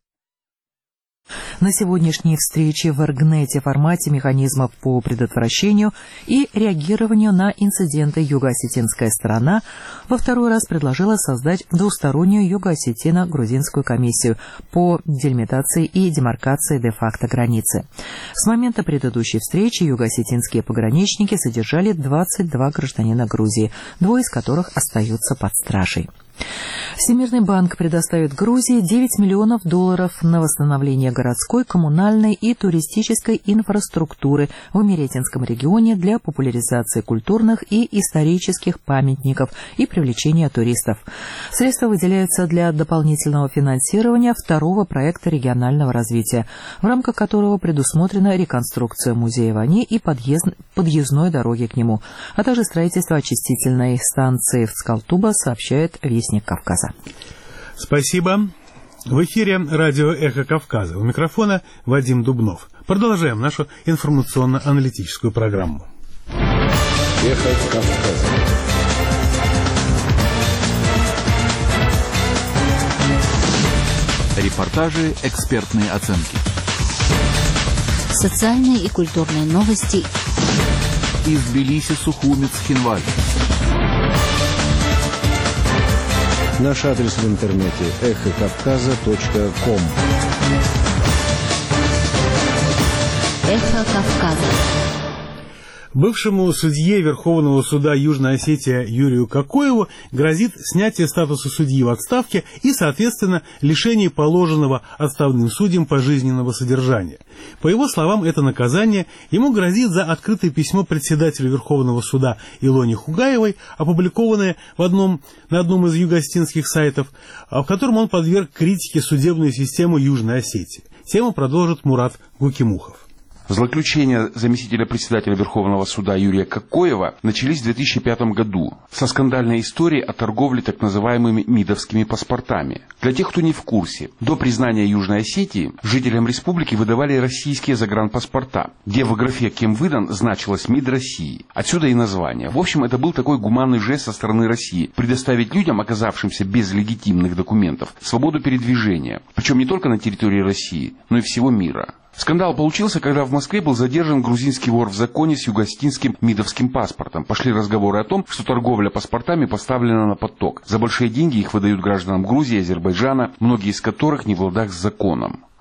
На сегодняшней встрече в Эргнете формате механизмов по предотвращению и реагированию на инциденты юго-осетинская сторона во второй раз предложила создать двустороннюю юго-осетино-грузинскую комиссию по делимитации и демаркации де-факто границы. С момента предыдущей встречи юго-осетинские пограничники задержали 22 гражданина Грузии, 2 из которых остаются под стражей. Всемирный банк предоставит Грузии $9 миллионов на восстановление городской, коммунальной и туристической инфраструктуры в Имеретинском регионе для популяризации культурных и исторических памятников и привлечения туристов. Средства выделяются для дополнительного финансирования второго проекта регионального развития, в рамках которого предусмотрена реконструкция музея Вани и подъездной дороги к нему, а также строительство очистительной станции в Цкалтуба, сообщает Вестник Кавказа. Спасибо. В эфире радио «Эхо Кавказа». У микрофона Вадим Дубнов. Продолжаем нашу информационно-аналитическую программу. «Эхо Кавказа». Репортажи, экспертные оценки. Социальные и культурные новости. Из Тбилиси, Сухуми, Цхинвали. Наш адрес в интернете эхокавказа.ком. Эхо Кавказа. Бывшему судье Верховного суда Южной Осетии Юрию Кокоеву грозит снятие статуса судьи в отставке и, соответственно, лишение положенного отставным судьям пожизненного содержания. По его словам, это наказание ему грозит за открытое письмо председателю Верховного суда Илоне Хугаевой, опубликованное на одном из юго-осетинских сайтов, в котором он подверг критике судебную систему Южной Осетии. Тему продолжит Мурат Гукимухов. Злоключения заместителя председателя Верховного суда Юрия Кокоева начались в 2005 году со скандальной историей о торговле так называемыми МИДовскими паспортами. Для тех, кто не в курсе, до признания Южной Осетии жителям республики выдавали российские загранпаспорта, где в графе «Кем выдан» значилось МИД России. Отсюда и название. В общем, это был такой гуманный жест со стороны России предоставить людям, оказавшимся без легитимных документов, свободу передвижения, причем не только на территории России, но и всего мира. Скандал получился, когда в Москве был задержан грузинский вор в законе с юго-осетинским МИДовским паспортом. Пошли разговоры о том, что торговля паспортами поставлена на поток. За большие деньги их выдают гражданам Грузии и Азербайджана, многие из которых не в ладах с законом.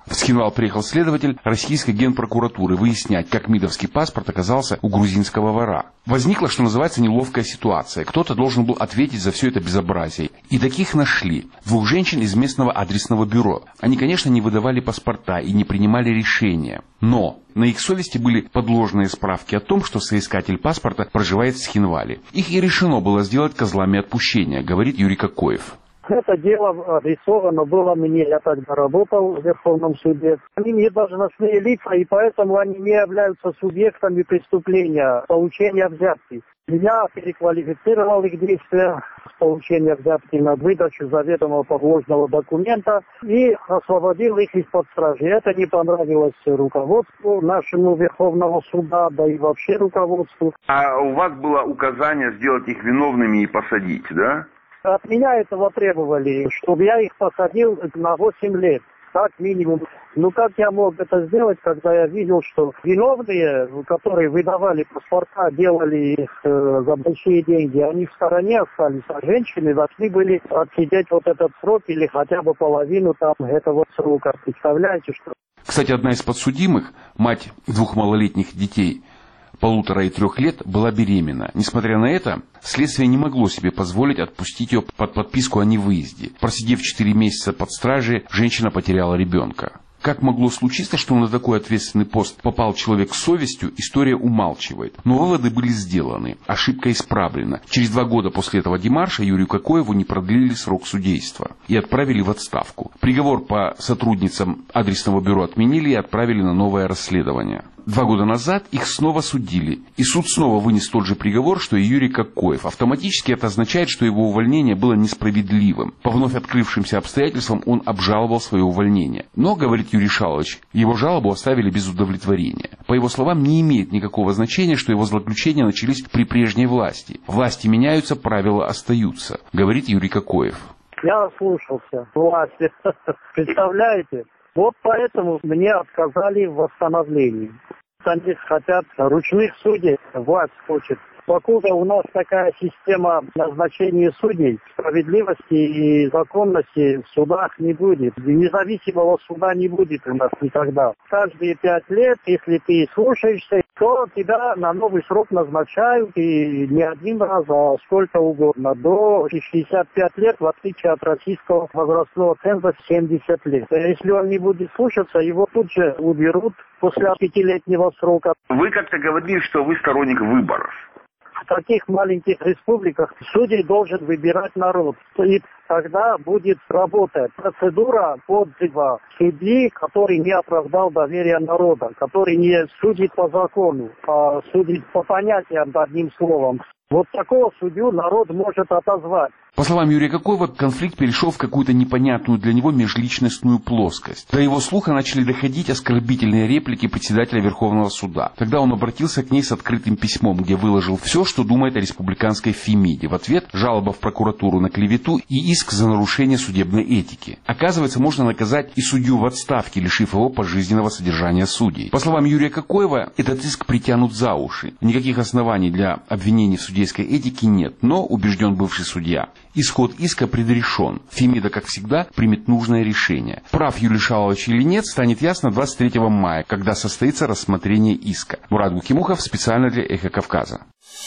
В Схинвал приехал следователь российской генпрокуратуры выяснять, как мидовский паспорт оказался у грузинского вора. Возникла, что называется, неловкая ситуация. Кто-то должен был ответить за все это безобразие. И таких нашли. 2 женщин из местного адресного бюро. Они, конечно, не выдавали паспорта и не принимали решения. Но на их совести были подложные справки о том, что соискатель паспорта проживает в Схинвале. Их и решено было сделать козлами отпущения, говорит Юрий Кокоев. Это дело адресовано было мне, я тогда работал в Верховном суде. Они не должностные лица, и поэтому они не являются субъектами преступления, получения взятки. Я переквалифицировал их действия с получения взятки на выдачу заведомо подложного документа и освободил их из-под стражи. Это не понравилось руководству нашему Верховного суда, да и вообще руководству. А у вас было указание сделать их виновными и посадить, да? От меня этого требовали, чтобы я их посадил на 8 лет, как минимум. Ну как я мог это сделать, когда я видел, что виновные, которые выдавали паспорта, делали их за большие деньги, они в стороне остались, а женщины должны были отсидеть вот этот срок или хотя бы половину там этого срока. Представляете, что... Кстати, одна из подсудимых, мать 2 малолетних детей, 1,5 и 3 лет, была беременна. Несмотря на это, следствие не могло себе позволить отпустить ее под подписку о невыезде. Просидев 4 месяца под стражей, женщина потеряла ребенка. Как могло случиться, что на такой ответственный пост попал человек с совестью, история умалчивает. Но выводы были сделаны, ошибка исправлена. Через 2 года после этого демарша Юрию Кокоеву не продлили срок судейства и отправили в отставку. Приговор по сотрудницам адресного бюро отменили и отправили на новое расследование. 2 года назад их снова судили, и суд снова вынес тот же приговор, что и Юрий Кокоев. Автоматически это означает, что его увольнение было несправедливым. По вновь открывшимся обстоятельствам он обжаловал свое увольнение. Но, говорит Юрий Шалович, его жалобу оставили без удовлетворения. По его словам, не имеет никакого значения, что его злоключения начались при прежней власти. Власти меняются, правила остаются, говорит Юрий Кокоев. Я слушался власти, представляете? Вот поэтому мне отказали в восстановлении. Они хотят ручных судей, власть хочет. Покуда у нас такая система назначения судей, справедливости и законности в судах не будет. Независимого суда не будет у нас никогда. Каждые 5 лет, если ты слушаешься, то тебя на новый срок назначают, и не один раз, а сколько угодно. До 65 лет, в отличие от российского возрастного ценза, 70 лет. Если он не будет слушаться, его тут же уберут после 5-летнего срока. Вы как-то говорили, что вы сторонник выборов. В таких маленьких республиках судей должен выбирать народ. И тогда будет работать процедура отзыва судьи, который не оправдал доверие народа, который не судит по закону, а судит по понятиям, одним словом. Вот такого судью народ может отозвать. По словам Юрия Кокоева, конфликт перешел в какую-то непонятную для него межличностную плоскость. До его слуха начали доходить оскорбительные реплики председателя Верховного суда. Тогда он обратился к ней с открытым письмом, где выложил все, что думает о республиканской Фемиде. В ответ жалоба в прокуратуру на клевету и иск за нарушение судебной этики. Оказывается, можно наказать и судью в отставке, лишив его пожизненного содержания судей. По словам Юрия Кокоева, этот иск притянут за уши. Никаких оснований для обвинений в судейской этике нет, но, убежден бывший судья, исход иска предрешен. Фемида, как всегда, примет нужное решение. Прав Юрий Шалович или нет, станет ясно 23 мая, когда состоится рассмотрение иска. Мурат Гукимухов специально для «Эхо Кавказа».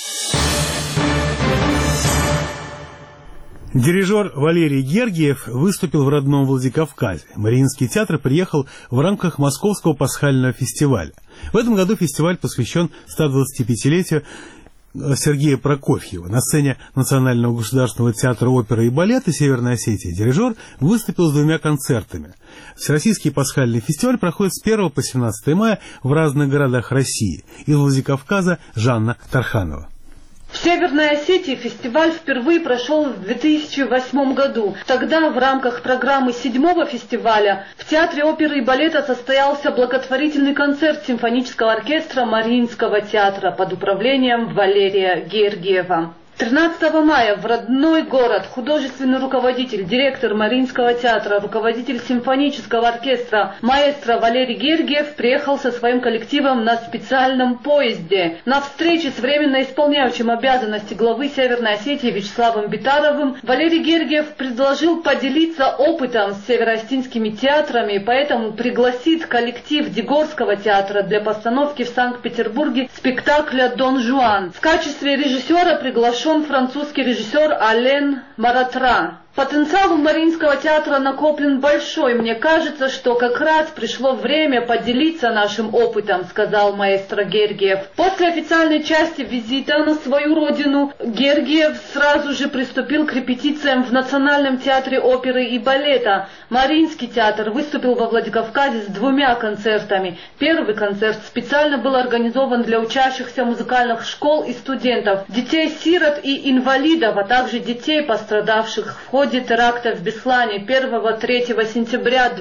Дирижер Валерий Гергиев выступил в родном Владикавказе. Мариинский театр приехал в рамках Московского пасхального фестиваля. В этом году фестиваль посвящен 125-летию Сергея Прокофьева. На сцене Национального государственного театра оперы и балета Северной Осетии дирижер выступил с 2 концертами. Всероссийский пасхальный фестиваль проходит с 1 по 17 мая в разных городах России. Из Владикавказа Жанна Тарханова. В Северной Осетии фестиваль впервые прошел в 2008 году. Тогда в рамках программы 7-го фестиваля в Театре оперы и балета состоялся благотворительный концерт симфонического оркестра Мариинского театра под управлением Валерия Гергиева. 13 мая в родной город художественный руководитель, директор Мариинского театра, руководитель симфонического оркестра, маэстро Валерий Гергиев приехал со своим коллективом на специальном поезде. На встрече с временно исполняющим обязанности главы Северной Осетии Вячеславом Битаровым Валерий Гергиев предложил поделиться опытом с североостинскими театрами, поэтому пригласит коллектив Дегорского театра для постановки в Санкт-Петербурге спектакля «Дон Жуан». В качестве режиссера приглашен французский режиссер Ален Маратра. Потенциал у Мариинского театра накоплен большой. Мне кажется, что как раз пришло время поделиться нашим опытом, сказал маэстро Гергиев. После официальной части визита на свою родину Гергиев сразу же приступил к репетициям в Национальном театре оперы и балета. Мариинский театр выступил во Владикавказе с 2 концертами. Первый концерт специально был организован для учащихся музыкальных школ и студентов, детей-сирот и инвалидов, а также детей, пострадавших в ходе теракта в Беслане 1-3 сентября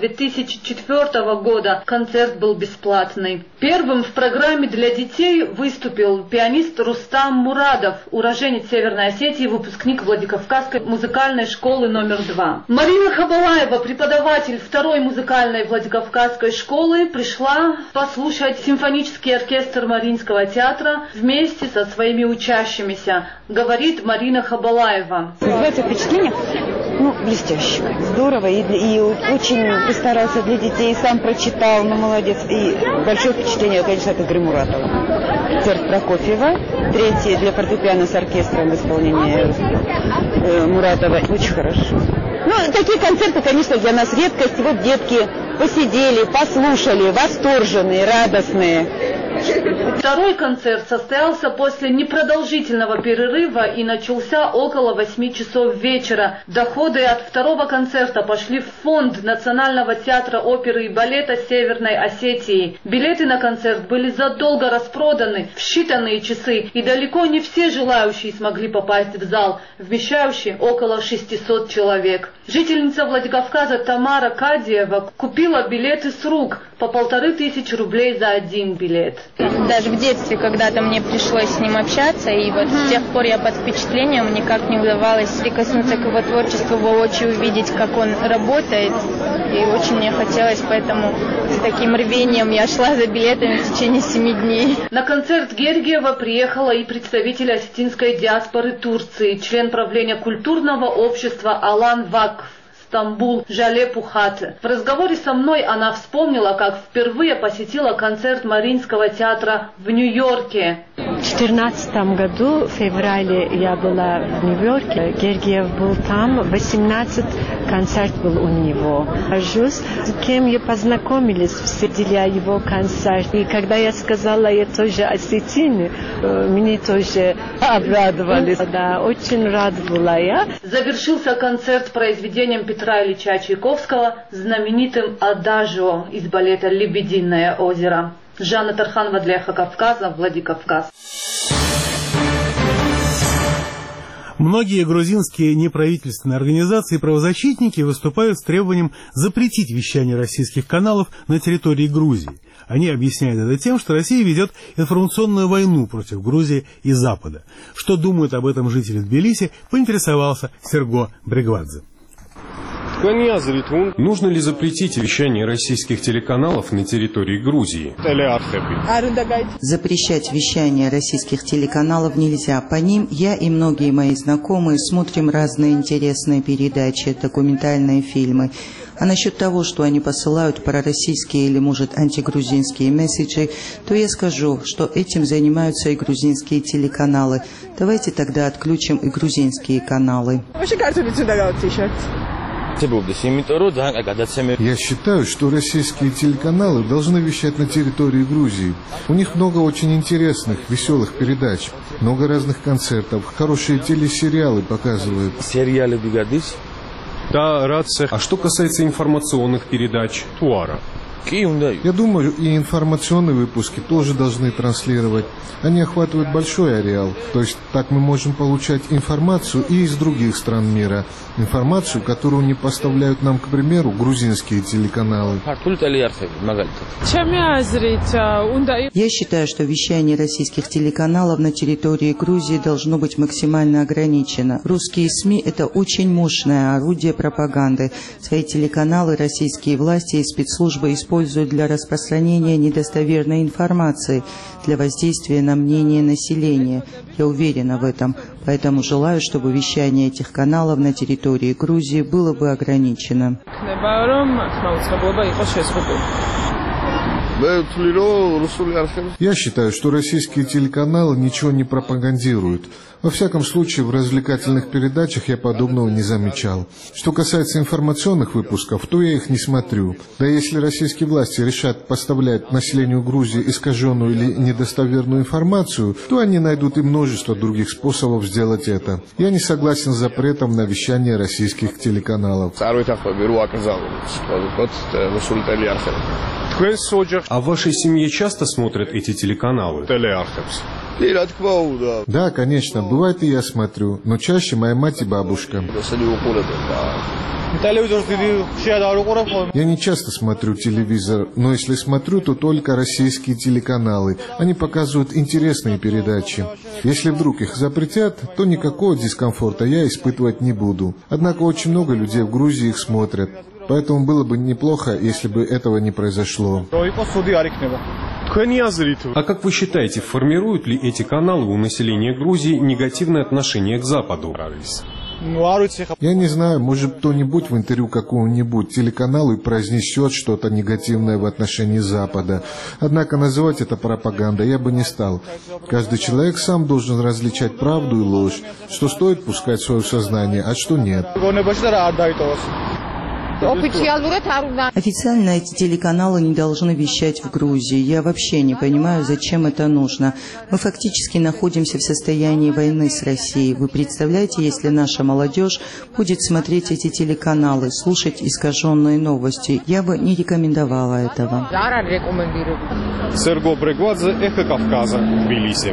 2004 года. Концерт был бесплатный. Первым в программе для детей выступил пианист Рустам Мурадов, уроженец Северной Осетии, выпускник Владикавказской музыкальной школы номер 2. Марина Хабалаева, преподаватель 2-й музыкальной Владикавказской школы, пришла послушать симфонический оркестр Мариинского театра вместе со своими учащимися. Говорит Марина Хабалаева. Создается впечатление, блестяще. Здорово. И очень постарался для детей. Сам прочитал, молодец. И большое впечатление, конечно, от Игоря Муратова. Концерт Прокофьева. 3-й для фортепиано с оркестром в исполнении Муратова. Очень хорошо. Такие концерты, конечно, для нас редкость. Вот детки посидели, послушали, восторженные, радостные. Второй концерт состоялся после непродолжительного перерыва и начался около 8 часов вечера. Доходы от второго концерта пошли в фонд Национального театра оперы и балета Северной Осетии. Билеты на концерт были задолго распроданы в считанные часы, и далеко не все желающие смогли попасть в зал, вмещающий около 600 человек. Жительница Владикавказа Тамара Кадиева купила билеты с рук по 1500 рублей за один билет. Даже в детстве когда-то мне пришлось с ним общаться, и вот с тех пор я под впечатлением, никак не удавалось прикоснуться к его творчеству, воочию увидеть, как он работает, и очень мне хотелось, поэтому с таким рвением я шла за билетами в течение 7 дней. На концерт Гергиева приехала и представитель осетинской диаспоры Турции, член правления культурного общества Алан Вакф. Стамбул Жале Пухаты. В разговоре со мной она вспомнила, как впервые посетила концерт Мариинского театра в Нью-Йорке. В 2014 году, в феврале, я была в Нью-Йорке. Гергиев был там, 18 концерт был у него. С кем я познакомились, встретили его концерт. И когда я сказала, я тоже осетин, мне тоже обрадовались. Да, очень рада была я. Завершился концерт произведением Петра Ильича Чайковского знаменитым «Адажио» из балета «Лебединое озеро». Жанна Тарханова для «Эхо Кавказа», Владикавказ. Многие грузинские неправительственные организации и правозащитники выступают с требованием запретить вещание российских каналов на территории Грузии. Они объясняют это тем, что Россия ведет информационную войну против Грузии и Запада. Что думают об этом жители Тбилиси, поинтересовался Серго Бригвадзе. Нужно ли запретить вещание российских телеканалов на территории Грузии? Запрещать вещание российских телеканалов нельзя. По ним я и многие мои знакомые смотрим разные интересные передачи, документальные фильмы. А насчет того, что они посылают пророссийские или, может, антигрузинские месседжи, то я скажу, что этим занимаются и грузинские телеканалы. Давайте тогда отключим и грузинские каналы. Я считаю, что российские телеканалы должны вещать на территории Грузии. У них много очень интересных, веселых передач, много разных концертов, хорошие телесериалы показывают. Да, рад. А что касается информационных передач, Туара? Я думаю, и информационные выпуски тоже должны транслировать. Они охватывают большой ареал. То есть так мы можем получать информацию и из других стран мира. Информацию, которую не поставляют нам, к примеру, грузинские телеканалы. Я считаю, что вещание российских телеканалов на территории Грузии должно быть максимально ограничено. Русские СМИ – это очень мощное орудие пропаганды. Свои телеканалы российские власти и спецслужбы используют для распространения недостоверной информации, для воздействия на мнение населения. Я уверена в этом, поэтому желаю, чтобы вещание этих каналов на территории Грузии было бы ограничено. Я считаю, что российские телеканалы ничего не пропагандируют. Во всяком случае, в развлекательных передачах я подобного не замечал. Что касается информационных выпусков, то я их не смотрю. Да если российские власти решат поставлять населению Грузии искаженную или недостоверную информацию, то они найдут и множество других способов сделать это. Я не согласен с запретом на вещание российских телеканалов. А в вашей семье часто смотрят эти телеканалы? Да, конечно, бывает и я смотрю, но чаще моя мать и бабушка. Я не часто смотрю телевизор, но если смотрю, то только российские телеканалы. Они показывают интересные передачи. Если вдруг их запретят, то никакого дискомфорта я испытывать не буду. Однако очень много людей в Грузии их смотрят. Поэтому было бы неплохо, если бы этого не произошло. А как вы считаете, формируют ли эти каналы у населения Грузии негативное отношение к Западу? Я не знаю, может кто-нибудь в интервью какому-нибудь телеканалу произнесет что-то негативное в отношении Запада. Однако называть это пропагандой я бы не стал. Каждый человек сам должен различать правду и ложь, что стоит пускать в свое сознание, а что нет. Официально эти телеканалы не должны вещать в Грузии. Я вообще не понимаю, зачем это нужно. Мы фактически находимся в состоянии войны с Россией. Вы представляете, если наша молодежь будет смотреть эти телеканалы, слушать искаженные новости? Я бы не рекомендовала этого. Серго Брегвадзе, Эхо Кавказа, Тбилиси.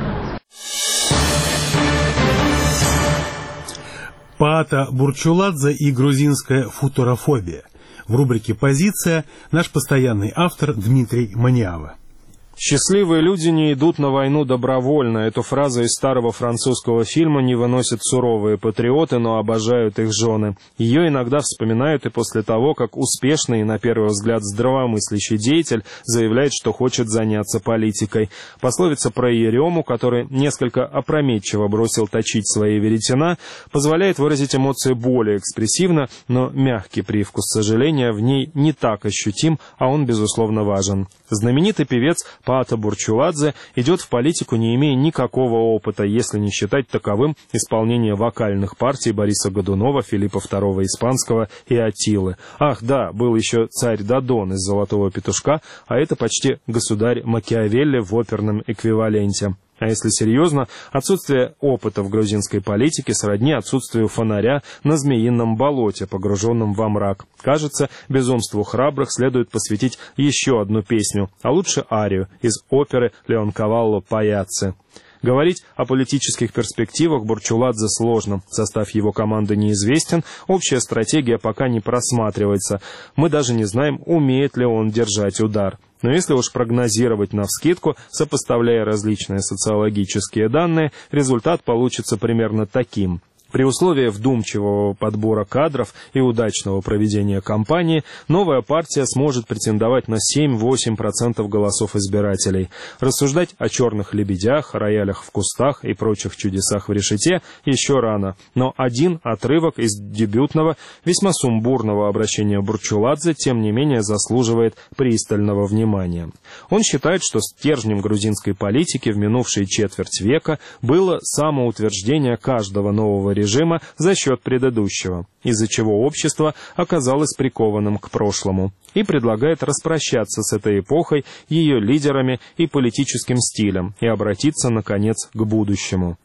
Паата Бурчуладзе и грузинская футурофобия. В рубрике «Позиция» наш постоянный автор Дмитрий Маниава. «Счастливые люди не идут на войну добровольно». Эту фразу из старого французского фильма не выносят суровые патриоты, но обожают их жены. Ее иногда вспоминают и после того, как успешный и, на первый взгляд, здравомыслящий деятель заявляет, что хочет заняться политикой. Пословица про Ерему, который несколько опрометчиво бросил точить свои веретена, позволяет выразить эмоции более экспрессивно, но мягкий привкус сожаления в ней не так ощутим, а он, безусловно, важен. Знаменитый певец Паата Бурчуладзе идет в политику, не имея никакого опыта, если не считать таковым исполнение вокальных партий Бориса Годунова, Филиппа II Испанского и Аттилы. Ах да, был еще царь Додон из «Золотого петушка», а это почти государь Макиавелли в оперном эквиваленте. А если серьезно, отсутствие опыта в грузинской политике сродни отсутствию фонаря на Змеином болоте, погруженном во мрак. Кажется, безумству храбрых следует посвятить еще одну песню, а лучше арию из оперы Леонкавалло «Паяцци». Говорить о политических перспективах Бурчуладзе сложно. Состав его команды неизвестен, общая стратегия пока не просматривается. Мы даже не знаем, умеет ли он держать удар. Но если уж прогнозировать навскидку, сопоставляя различные социологические данные, результат получится примерно таким. При условии вдумчивого подбора кадров и удачного проведения кампании новая партия сможет претендовать на 7-8% голосов избирателей. Рассуждать о черных лебедях, роялях в кустах и прочих чудесах в решете еще рано. Но один отрывок из дебютного, весьма сумбурного обращения Бурчуладзе, тем не менее, заслуживает пристального внимания. Он считает, что стержнем грузинской политики в минувшие четверть века было самоутверждение каждого нового режима за счет предыдущего, из-за чего общество оказалось прикованным к прошлому, и предлагает распрощаться с этой эпохой, ее лидерами и политическим стилем и обратиться, наконец, к будущему.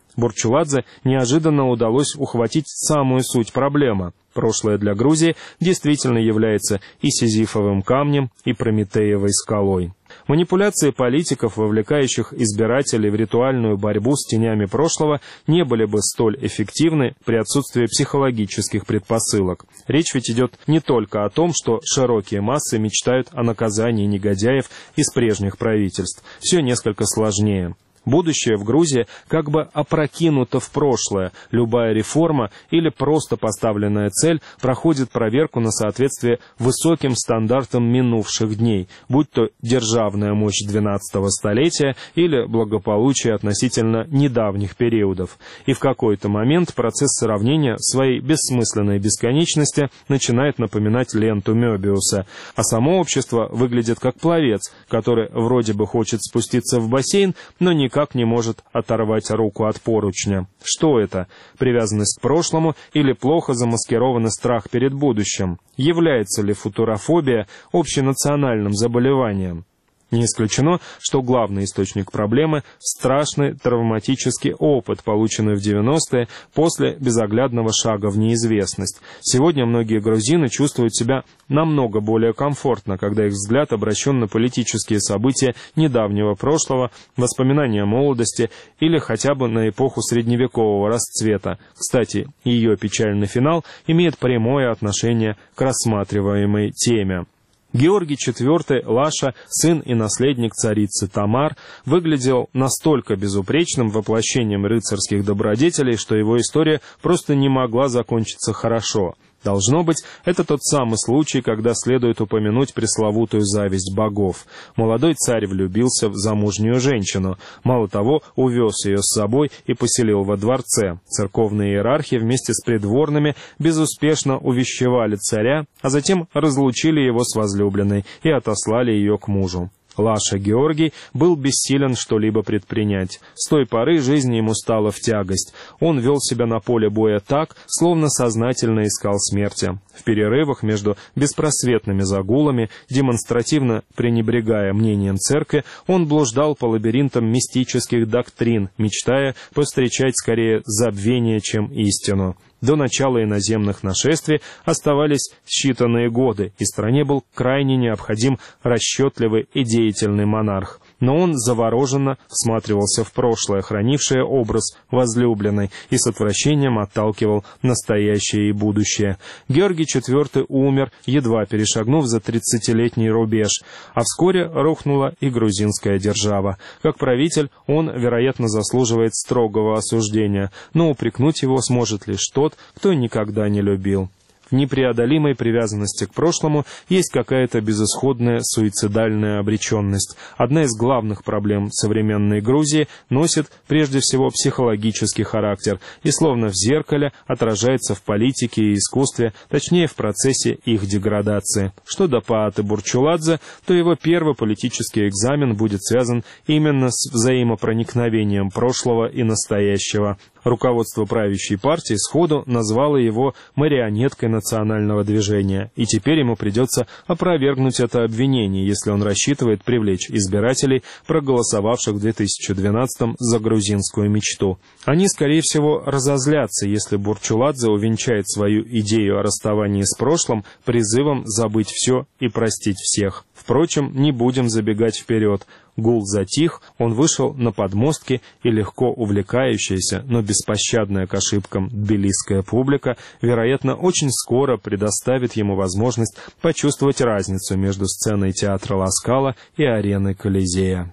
Бурчуладзе неожиданно удалось ухватить самую суть проблемы. Прошлое для Грузии действительно является и сизифовым камнем, и прометеевой скалой. Манипуляции политиков, вовлекающих избирателей в ритуальную борьбу с тенями прошлого, не были бы столь эффективны при отсутствии психологических предпосылок. Речь ведь идет не только о том, что широкие массы мечтают о наказании негодяев из прежних правительств. Все несколько сложнее. Будущее в Грузии как бы опрокинуто в прошлое. Любая реформа или просто поставленная цель проходит проверку на соответствие высоким стандартам минувших дней, будь то державная мощь 12-го столетия или благополучие относительно недавних периодов. И в какой-то момент процесс сравнения своей бессмысленной бесконечности начинает напоминать ленту Мёбиуса, а само общество выглядит как пловец, который вроде бы хочет спуститься в бассейн, но никак не может оторвать руку от поручня. Что это? Привязанность к прошлому или плохо замаскированный страх перед будущим? Является ли футурофобия общенациональным заболеванием? Не исключено, что главный источник проблемы – страшный травматический опыт, полученный в 90-е после безоглядного шага в неизвестность. Сегодня многие грузины чувствуют себя намного более комфортно, когда их взгляд обращен на политические события недавнего прошлого, воспоминания молодости или хотя бы на эпоху средневекового расцвета. Кстати, ее печальный финал имеет прямое отношение к рассматриваемой теме. Георгий IV Лаша, сын и наследник царицы Тамар, выглядел настолько безупречным воплощением рыцарских добродетелей, что его история просто не могла закончиться хорошо. Должно быть, это тот самый случай, когда следует упомянуть пресловутую зависть богов. Молодой царь влюбился в замужнюю женщину. Мало того, увез ее с собой и поселил во дворце. Церковные иерархи вместе с придворными безуспешно увещевали царя, а затем разлучили его с возлюбленной и отослали ее к мужу. Лаша Георгий был бессилен что-либо предпринять. С той поры жизнь ему стала в тягость. Он вел себя на поле боя так, словно сознательно искал смерти. В перерывах между беспросветными загулами, демонстративно пренебрегая мнением церкви, он блуждал по лабиринтам мистических доктрин, мечтая повстречать скорее забвение, чем истину. До начала иноземных нашествий оставались считанные годы, и стране был крайне необходим расчетливый и деятельный монарх. Но он завороженно всматривался в прошлое, хранившее образ возлюбленной, и с отвращением отталкивал настоящее и будущее. Георгий IV умер, едва перешагнув за 30-летний рубеж, а вскоре рухнула и грузинская держава. Как правитель он, вероятно, заслуживает строгого осуждения, но упрекнуть его сможет лишь тот, кто никогда не любил. В непреодолимой привязанности к прошлому есть какая-то безысходная суицидальная обреченность. Одна из главных проблем современной Грузии носит прежде всего психологический характер и словно в зеркале отражается в политике и искусстве, точнее в процессе их деградации. Что до Пааты Бурчуладзе, то его первый политический экзамен будет связан именно с взаимопроникновением прошлого и настоящего. Руководство правящей партии сходу назвало его марионеткой национального движения, и теперь ему придется опровергнуть это обвинение, если он рассчитывает привлечь избирателей, проголосовавших в 2012-м за грузинскую мечту. Они, скорее всего, разозлятся, если Бурчуладзе увенчает свою идею о расставании с прошлым призывом забыть все и простить всех. Впрочем, не будем забегать вперед. Гул затих, он вышел на подмостки, и легко увлекающаяся, но беспощадная к ошибкам тбилисская публика, вероятно, очень скоро предоставит ему возможность почувствовать разницу между сценой театра Ла Скала и ареной Колизея.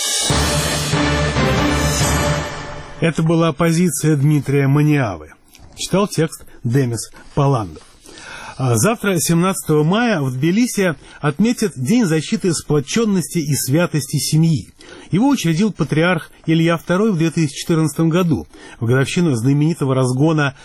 Это была позиция Дмитрия Маниавы. Читал текст Демис Паландов. Завтра, 17 мая, в Тбилиси отметят День защиты сплоченности и святости семьи. Его учредил патриарх Илья II в 2014 году, в годовщину знаменитого разгона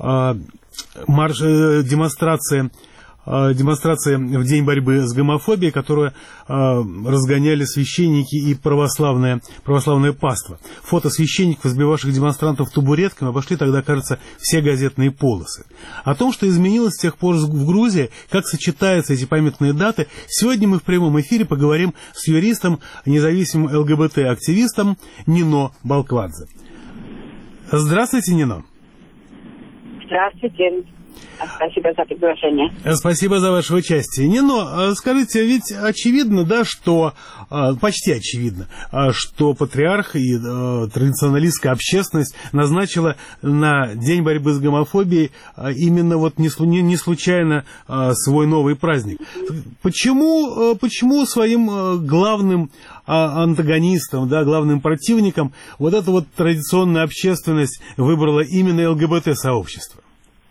демонстрации в день борьбы с гомофобией, которую разгоняли священники и православное паство. Фото священников, избивавших демонстрантов табуретками, обошли тогда, кажется, все газетные полосы. О том, что изменилось с тех пор в Грузии, как сочетаются эти памятные даты, сегодня мы в прямом эфире поговорим с юристом, независимым ЛГБТ-активистом Нино Балкладзе. Здравствуйте, Нино. Здравствуйте. Спасибо за приглашение. Спасибо за ваше участие. Нино, скажите, ведь очевидно, да, что, почти очевидно, что патриарх и традиционалистская общественность назначила на День борьбы с гомофобией именно вот не случайно свой новый праздник. Почему своим главным антагонистом, да, главным противником вот эта вот традиционная общественность выбрала именно ЛГБТ-сообщество?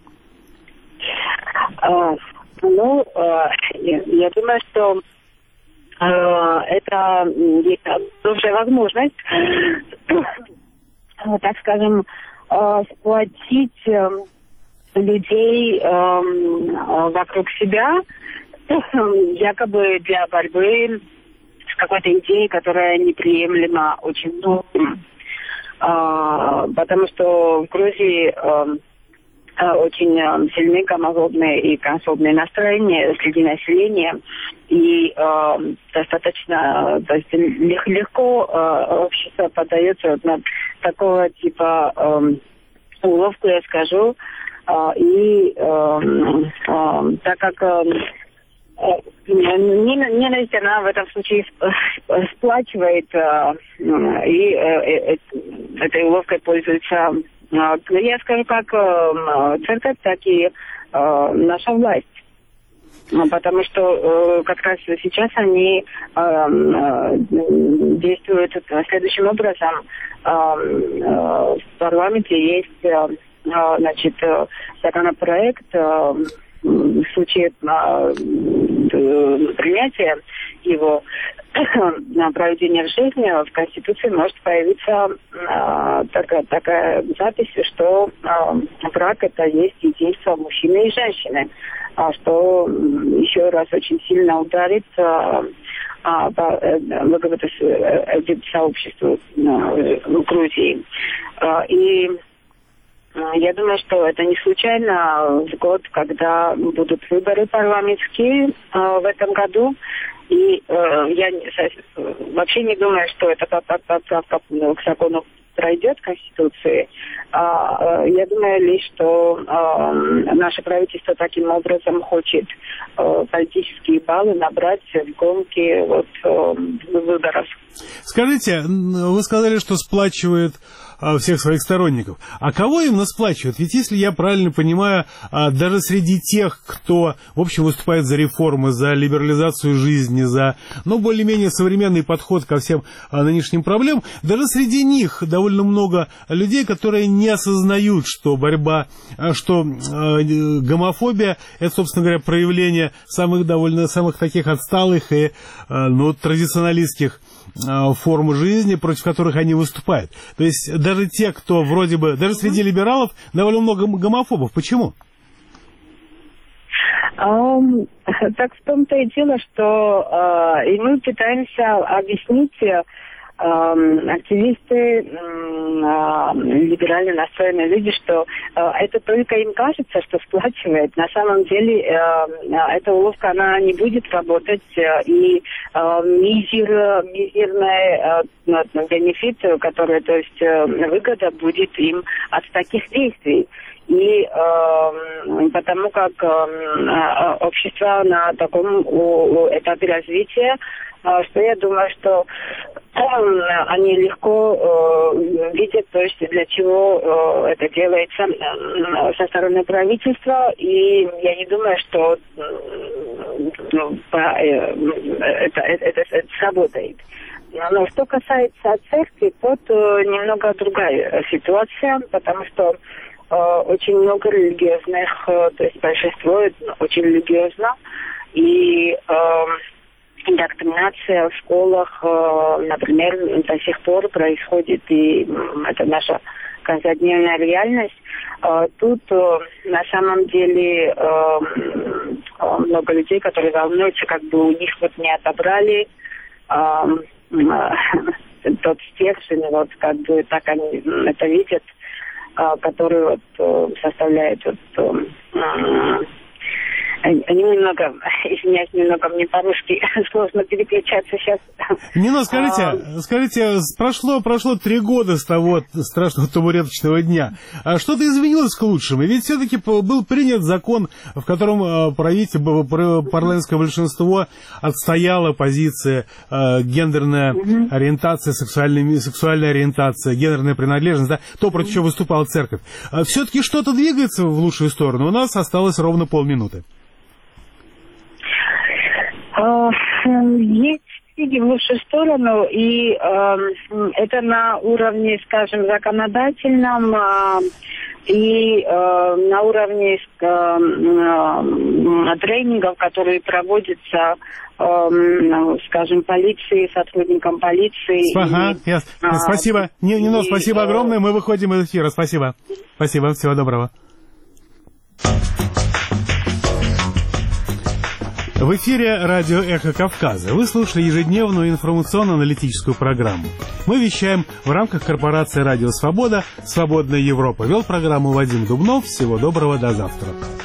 Я думаю, что это хорошая возможность, так скажем, сплотить людей вокруг себя, якобы для борьбы с какой-то идеей, которая неприемлема очень многим. Потому что в Грузии очень сильные гомофобные и трансфобные настроения среди населения, и достаточно, то есть легко общество поддается на такого типа уловку, я скажу, и так как ненависть, она в этом случае сплачивает, и этой уловкой пользуется, я скажу, как церковь, так и наша власть. Потому что как раз сейчас они действуют следующим образом. В парламенте есть, значит, законопроект, в случае принятия его на проведение решения в Конституции может появиться такая запись, что брак — это есть единство мужчины и женщины, что еще раз очень сильно ударит ЛГБТ-сообществу в Грузии. И я думаю, что это не случайно в год, когда будут выборы парламентские в этом году. И я вообще не думаю, что это поправка к закону пройдет Конституции. Я думаю лишь, что наше правительство таким образом хочет политические баллы набрать в гонке выборов. Скажите, вы сказали, что сплачивает всех своих сторонников. А кого именно сплачивают? Ведь, если я правильно понимаю, даже среди тех, кто, в общем, выступает за реформы, за либерализацию жизни, за, более-менее современный подход ко всем нынешним проблемам, даже среди них довольно много людей, которые не осознают, что гомофобия — это, собственно говоря, проявление самых таких отсталых и, традиционалистских форм жизни, против которых они выступают. То есть даже те, кто вроде бы, даже среди либералов довольно много гомофобов. Почему? Так в том-то и дело, что и мы пытаемся объяснить активисты, либерально настроенные люди, что это только им кажется, что сплачивает. На самом деле эта уловка, она не будет работать, и мизерная бенефит, который, то есть выгода будет им от таких действий. И потому как общество на таком этапе развития, что я думаю, что они легко видят, то есть для чего это делается со стороны правительства, и я не думаю, что это сработает. Но что касается церкви, тут немного другая ситуация, потому что очень много религиозных, то есть большинство очень религиозно, и индоктринация в школах, например, до сих пор происходит, и это наша каждодневная реальность. Тут на самом деле много людей, которые волнуются, как бы у них не отобрали тот стержень, как бы так они это видят, который составляет немного, извиняюсь, немного мне по-русски сложно переключаться сейчас. Нино, скажите, прошло 3 года с того страшного табуреточного дня. А что-то изменилось к лучшему? Ведь все-таки был принят закон, в котором парламентское большинство отстояло позиции гендерная ориентация, сексуальная ориентация, гендерная принадлежность, да, то, против чего выступала церковь. Все-таки что-то двигается в лучшую сторону. У нас осталось ровно полминуты. Есть сдвиги в лучшую сторону, и это на уровне, скажем, законодательном и на уровне тренингов, которые проводятся, скажем, полиции, сотрудникам полиции. Ага, ясно. Спасибо. Нино, спасибо огромное. Мы выходим из эфира. Спасибо. Спасибо. Всего доброго. В эфире радио «Эхо Кавказа». Вы слушали ежедневную информационно-аналитическую программу. Мы вещаем в рамках корпорации «Радио Свобода», «Свободная Европа». Вел программу Вадим Дубнов. Всего доброго, до завтра.